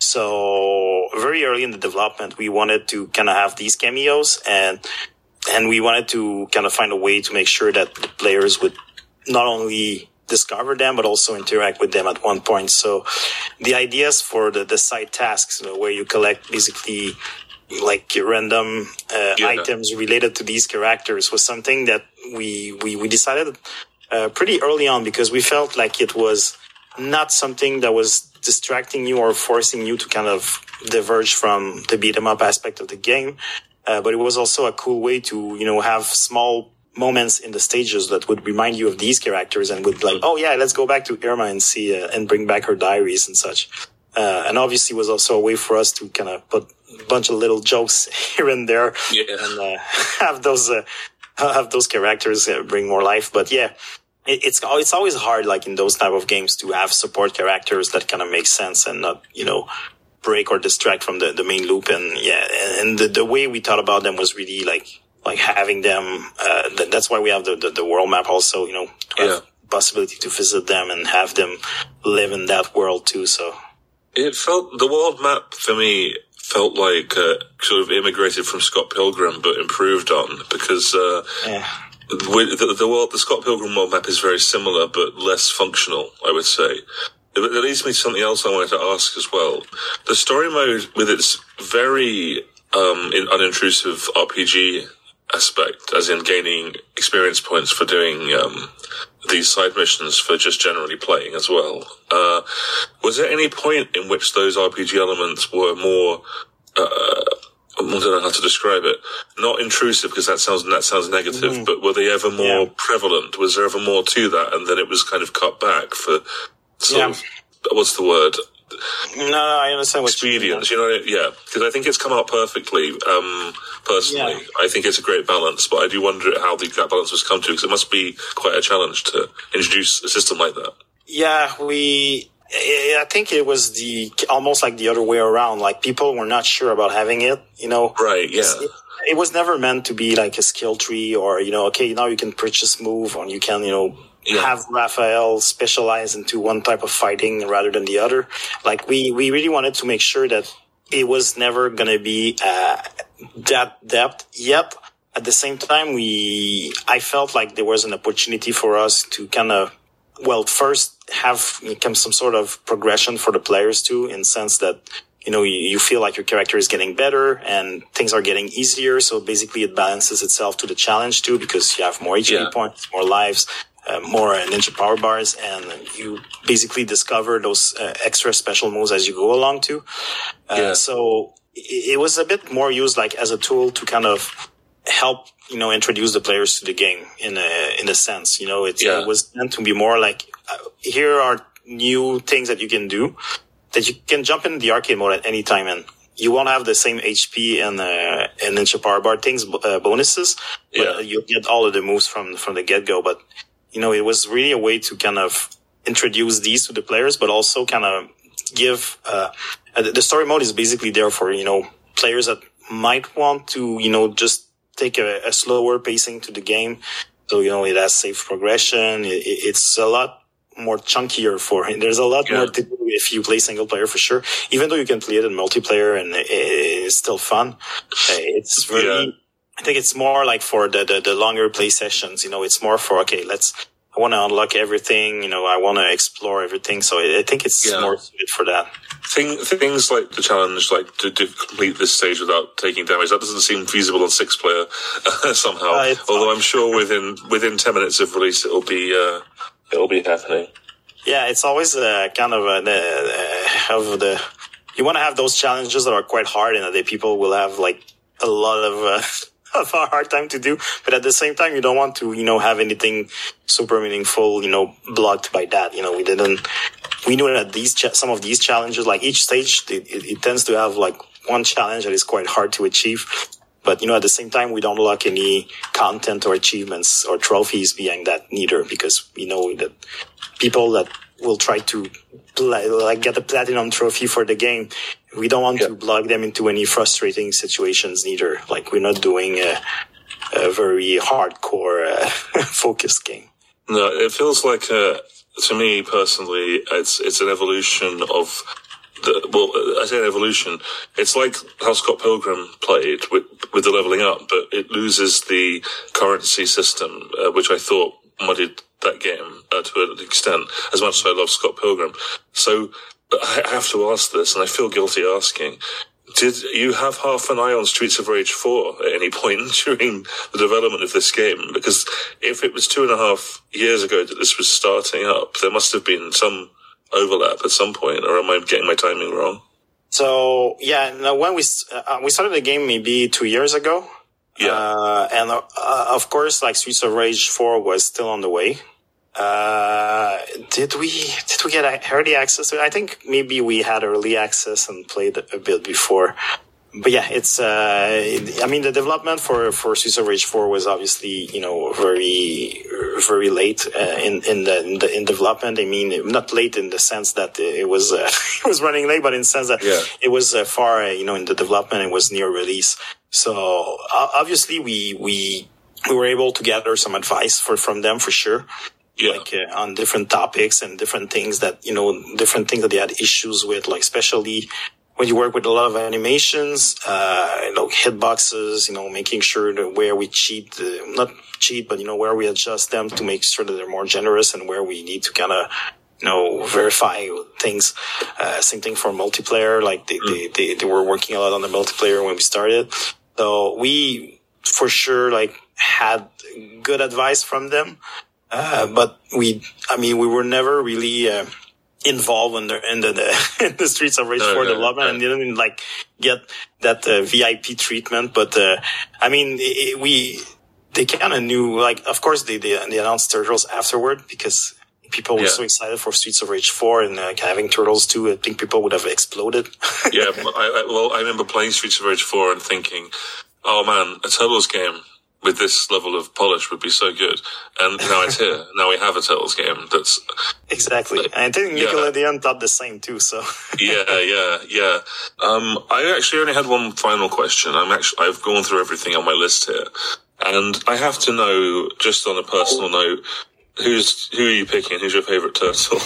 [SPEAKER 8] So very early in the development, we wanted to kind of have these cameos, and, and we wanted to kind of find a way to make sure that the players would not only discover them, but also interact with them at one point. So the ideas for the, the side tasks, you know, where you collect basically like random uh, yeah. items related to these characters, was something that we, we, we decided uh, pretty early on, because we felt like it was not something that was distracting you or forcing you to kind of diverge from the beat 'em up aspect of the game. Uh, but it was also a cool way to, you know, have small moments in the stages that would remind you of these characters and would like, oh yeah, let's go back to Irma and see, uh, and bring back her diaries and such. Uh, and obviously it was also a way for us to kind of put a bunch of little jokes here and there yeah. and, uh, have those, uh, have those characters uh, bring more life. But yeah, it, it's, it's always hard, like in those type of games, to have support characters that kind of make sense and not, you know, break or distract from the, the main loop. And yeah, and the, the way we thought about them was really like, like having them, uh, th- that's why we have the, the, the world map also, you know, to have yeah. possibility to visit them and have them live in that world too. So
[SPEAKER 2] it felt, the world map for me felt like, uh, sort of immigrated from Scott Pilgrim, but improved on, because, uh, yeah. with the, the world, the Scott Pilgrim world map is very similar, but less functional, I would say. It, it leads me to something else I wanted to ask as well. The story mode, with its very, um, in, unintrusive R P G aspect, as in gaining experience points for doing um, these side missions for just generally playing as well. Uh, was there any point in which those R P G elements were more, uh, I don't know how to describe it, not intrusive because that sounds that sounds negative, mm. but were they ever more yeah. prevalent? Was there ever more to that, and then it was kind of cut back for sort yeah. of, what's the word?
[SPEAKER 8] No, no, I understand what
[SPEAKER 2] expedience, you, mean, you know, yeah, because I think it's come out perfectly. Um, personally, yeah. I think it's a great balance, but I do wonder how the, that balance was come to, because it must be quite a challenge to introduce a system like that.
[SPEAKER 8] Yeah, we. I think it was the almost like the other way around. Like people were not sure about having it, you know.
[SPEAKER 2] Right. Yeah.
[SPEAKER 8] It, it was never meant to be like a skill tree, or you know, okay, now you can purchase move, or you can, you know. Yeah. Have Raphael specialize into one type of fighting rather than the other. Like we, we really wanted to make sure that it was never going to be uh, that depth. Yet at the same time, we I felt like there was an opportunity for us to kind of, well, first have some sort of progression for the players too, in the sense that, you know, you, you feel like your character is getting better and things are getting easier. So basically it balances itself to the challenge too, because you have more H P yeah. points, more lives. Uh, more uh, ninja power bars, and you basically discover those uh, extra special moves as you go along too. Uh, yeah. So it, it was a bit more used like as a tool to kind of help, you know, introduce the players to the game in a in a sense. You know, it's, yeah. it was meant to be more like uh, here are new things that you can do that you can jump in the arcade mode at any time, and you won't have the same H P and uh, and ninja power bar things uh, bonuses, but yeah. you'll get all of the moves from from the get go. But you know, it was really a way to kind of introduce these to the players, but also kind of give, uh, the story mode is basically there for, you know, players that might want to, you know, just take a, a slower pacing to the game. So, you know, it has safe progression. It, it's a lot more chunkier for him. There's a lot yeah. more to do if you play single player for sure, even though you can play it in multiplayer and it's still fun. It's very, yeah. I think it's more like for the, the, the longer play sessions, you know, it's more for, okay, let's, I want to unlock everything, you know, I want to explore everything. So I think it's yeah. more suited for that.
[SPEAKER 2] Thing, things like the challenge, like to, to complete this stage without taking damage, that doesn't seem feasible on six player uh, somehow. Uh, Although I'm sure within, within ten minutes of release, it'll be, uh, it'll be happening.
[SPEAKER 8] Yeah, it's always uh, kind of uh, the, uh, of the, you want to have those challenges that are quite hard and that the people will have like a lot of, uh, of a hard time to do, but at the same time, you don't want to, you know, have anything super meaningful, you know, blocked by that. You know, we didn't, we knew that these, cha- some of these challenges, like each stage, it, it, it tends to have like one challenge that is quite hard to achieve. But, you know, at the same time, we don't unlock any content or achievements or trophies behind that neither, because we know that people that will try to play, like get a platinum trophy for the game, we don't want yeah. to block them into any frustrating situations neither. Like we're not doing a, a very hardcore uh, focused game.
[SPEAKER 2] No, it feels like, uh, to me personally, it's it's an evolution of the, well, I say an evolution. It's like how Scott Pilgrim played with, with the leveling up, but it loses the currency system, uh, which I thought muddied that game uh, to an extent, as much as I love Scott Pilgrim. So I have to ask this, and I feel guilty asking. Did you have half an eye on Streets of Rage four at any point during the development of this game? Because if it was two and a half years ago that this was starting up, there must have been some overlap at some point, or am I getting my timing wrong?
[SPEAKER 8] So, yeah, no, when we, uh, we started the game maybe two years ago.
[SPEAKER 2] Yeah.
[SPEAKER 8] Uh, and, uh, of course, like Streets of Rage four was still on the way. Uh, did we, did we get early access to it? I think maybe we had early access and played a bit before. But yeah, it's, uh, I mean, the development for, for Streets of Rage four was obviously, you know, very, very late, uh, in, in the, in the, in development. I mean, not late in the sense that it was, uh, it was running late, but in the sense that yeah. it was uh, far, uh, you know, in the development, it was near release. So, uh, obviously we, we, we were able to gather some advice for, from them for sure. Yeah. Like, uh, on different topics and different things that, you know, different things that they had issues with, like, especially when you work with a lot of animations, uh, you know, hitboxes, you know, making sure that where we cheat, uh, not cheat, but, you know, where we adjust them to make sure that they're more generous and where we need to kind of, you know, verify things. Uh, same thing for multiplayer. Like, they, mm. they, they, they were working a lot on the multiplayer when we started. So we, for sure like had good advice from them. Uh, but we, I mean, we were never really, uh, involved in the, in the, the, in the Streets of Rage
[SPEAKER 2] no,
[SPEAKER 8] four
[SPEAKER 2] no,
[SPEAKER 8] development
[SPEAKER 2] no.
[SPEAKER 8] and didn't like get that, uh, V I P treatment. But, uh, I mean, it, we, they kind of knew, like, of course they, they, they announced Turtles afterward because people were
[SPEAKER 2] yeah.
[SPEAKER 8] so excited for Streets of Rage four and uh, having Turtles two. I think people would have exploded.
[SPEAKER 2] yeah. I, I, well, I remember playing Streets of Rage four and thinking, oh man, a Turtles game with this level of polish would be so good. And now it's here. Now we have a Turtles game that's...
[SPEAKER 8] Exactly. And I think Nickelodeon yeah. thought the same too, so...
[SPEAKER 2] yeah, yeah, yeah. Um, I actually only had one final question. I'm actually, I've gone through everything on my list here. And I have to know, just on a personal note, who's, who are you picking? Who's your favorite turtle?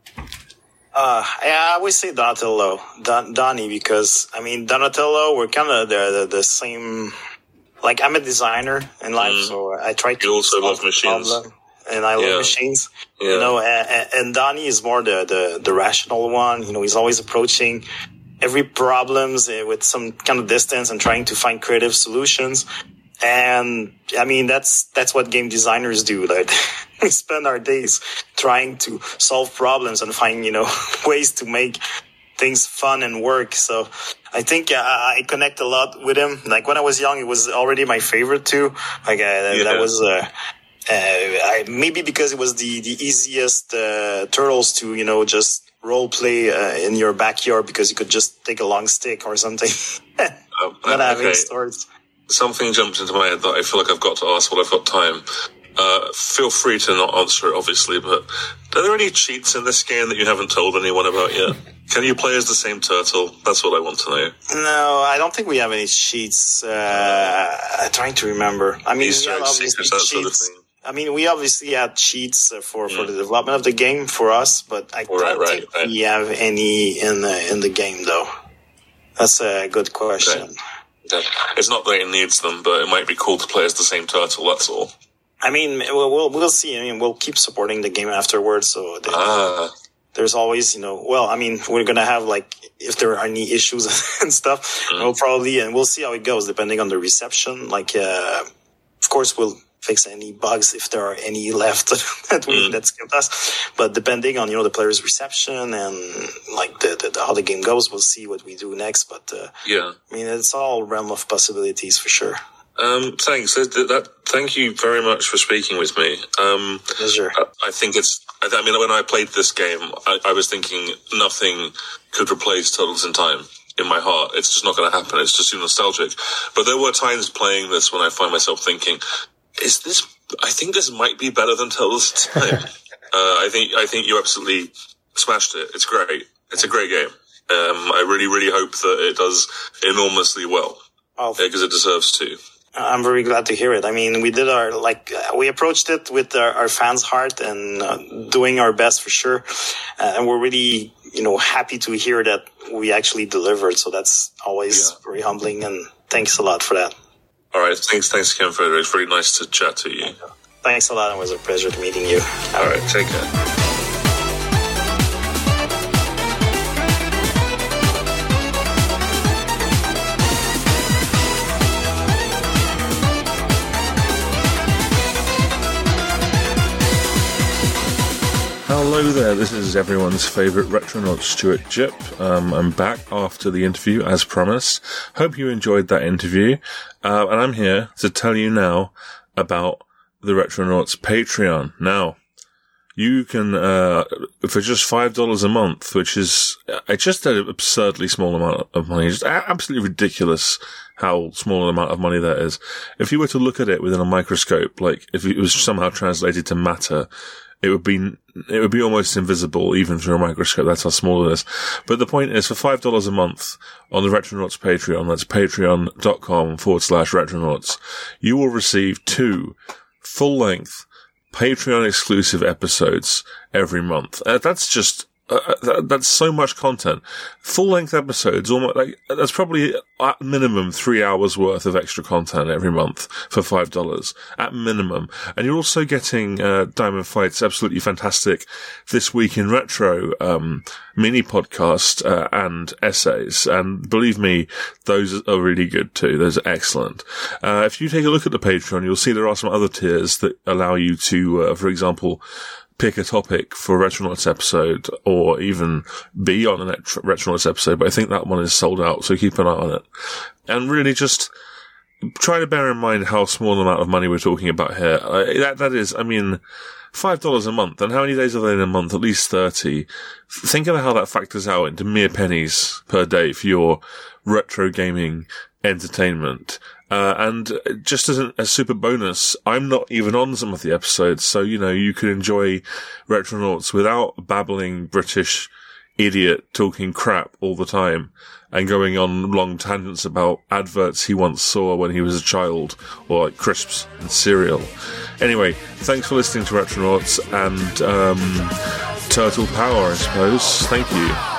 [SPEAKER 8] Uh, I always say Donatello, Don, Donnie, because, I mean, Donatello, we're kind of the, the, the same... Like, I'm a designer in life, mm. so I try to...
[SPEAKER 2] You also love machines.
[SPEAKER 8] Problem, and I love
[SPEAKER 2] yeah.
[SPEAKER 8] machines.
[SPEAKER 2] Yeah.
[SPEAKER 8] You know, and, and Donnie is more the, the, the rational one. You know, he's always approaching every problems with some kind of distance and trying to find creative solutions. And, I mean, that's that's what game designers do. Like, we spend our days trying to solve problems and find, you know, ways to make things fun and work. So I think uh, I connect a lot with him. Like when I was young, it was already my favorite too. Like uh, yeah. that was uh, uh, I, maybe because it was the the easiest uh, turtles to you know just role play uh, in your backyard because you could just take a long stick or something.
[SPEAKER 2] um,
[SPEAKER 8] Not having
[SPEAKER 2] okay.
[SPEAKER 8] stories.
[SPEAKER 2] Something jumped into my head that I feel like I've got to ask while I've got time. Uh, feel free to not answer it, obviously, but are there any cheats in this game that you haven't told anyone about yet? Can you play as the same turtle? That's what I want to know.
[SPEAKER 8] No, I don't think we have any cheats. Uh, I'm trying to remember. I mean,
[SPEAKER 2] Easter
[SPEAKER 8] yeah,
[SPEAKER 2] egg
[SPEAKER 8] obviously
[SPEAKER 2] secrets, that
[SPEAKER 8] cheats.
[SPEAKER 2] sort of thing.
[SPEAKER 8] I mean, we obviously had cheats uh, for,
[SPEAKER 2] Mm.
[SPEAKER 8] for the development of the game for us, but I
[SPEAKER 2] Right,
[SPEAKER 8] don't
[SPEAKER 2] right,
[SPEAKER 8] think
[SPEAKER 2] right.
[SPEAKER 8] we have any in the in the game, though. That's a good question.
[SPEAKER 2] Okay. Okay. It's not that it needs them, but it might be cool to play as the same turtle, that's all.
[SPEAKER 8] I mean, we'll, we'll we'll see. I mean, we'll keep supporting the game afterwards. So the,
[SPEAKER 2] Ah.
[SPEAKER 8] there's always, you know, well, I mean, we're gonna have like if there are any issues and stuff,
[SPEAKER 2] Mm.
[SPEAKER 8] we'll probably and we'll see how it goes depending on the reception. Like, uh, of course, we'll fix any bugs if there are any left that we
[SPEAKER 2] Mm.
[SPEAKER 8] that skipped us. But depending on you know the player's reception and like the, the, the how the game goes, we'll see what we do next. But uh,
[SPEAKER 2] Yeah.
[SPEAKER 8] I mean, it's all realm of possibilities for sure.
[SPEAKER 2] Um, thanks. That, that, thank you very much for speaking with me. Um,
[SPEAKER 8] Pleasure.
[SPEAKER 2] I, I think it's, I, I mean, when I played this game, I, I was thinking nothing could replace Turtles in Time in my heart. It's just not going to happen. It's just too nostalgic. But there were times playing this when I find myself thinking, is this, I think this might be better than Turtles in Time. uh, I think, I think you absolutely smashed it. It's great. It's a great game. Um, I really, really hope that it does enormously well.
[SPEAKER 8] Oh,
[SPEAKER 2] Because it deserves to.
[SPEAKER 8] I'm very glad to hear it. I mean, we did our, like, uh, we approached it with our, our fans' heart and uh, doing our best for sure. Uh, and we're really, you know, happy to hear that we actually delivered. So that's always
[SPEAKER 2] Yeah.
[SPEAKER 8] very humbling. And thanks a lot for that.
[SPEAKER 2] All right. Thanks, thanks again, Frederick. It's really nice to chat to you.
[SPEAKER 8] Thanks a lot. It was a pleasure meeting you.
[SPEAKER 2] All right. Take care. Hello there, this is everyone's favourite Retronaut, Stuart Jip. Um, I'm back after the interview, as promised. Hope you enjoyed that interview. Uh, and I'm here to tell you now about the Retronauts Patreon. Now, you can, uh, for just five dollars a month, which is uh, just an absurdly small amount of money, just absolutely ridiculous how small an amount of money that is. If you were to look at it within a microscope, like if it was somehow translated to matter, it would be, it would be almost invisible even through a microscope. That's how small it is. But the point is, for five dollars a month on the Retronauts Patreon, that's patreon.com forward slash Retronauts, you will receive two full length Patreon exclusive episodes every month. Uh, that's just Uh, that, that's so much content. Full-length episodes, almost like that's probably at minimum three hours worth of extra content every month for five dollars at minimum. And you're also getting uh, Diamond Fight's absolutely fantastic This Week in Retro um, mini podcast uh, and essays. And believe me, those are really good too. Those are excellent. Uh, if you take a look at the Patreon, you'll see there are some other tiers that allow you to, uh, for example, pick a topic for a Retronauts episode, or even be on a Retronauts episode, but I think that one is sold out, so keep an eye on it. And really just try to bear in mind how small an amount of money we're talking about here. Uh, that, that is, I mean, five dollars a month, and how many days are there in a month? At least thirty. Think of how that factors out into mere pennies per day for your retro gaming entertainment. Uh, and just as a, a super bonus, I'm not even on some of the episodes, so, you know, you can enjoy Retronauts without a babbling British idiot talking crap all the time and going on long tangents about adverts he once saw when he was a child, or like crisps and cereal. Anyway, thanks for listening to Retronauts, and um, Turtle Power, I suppose. Thank you.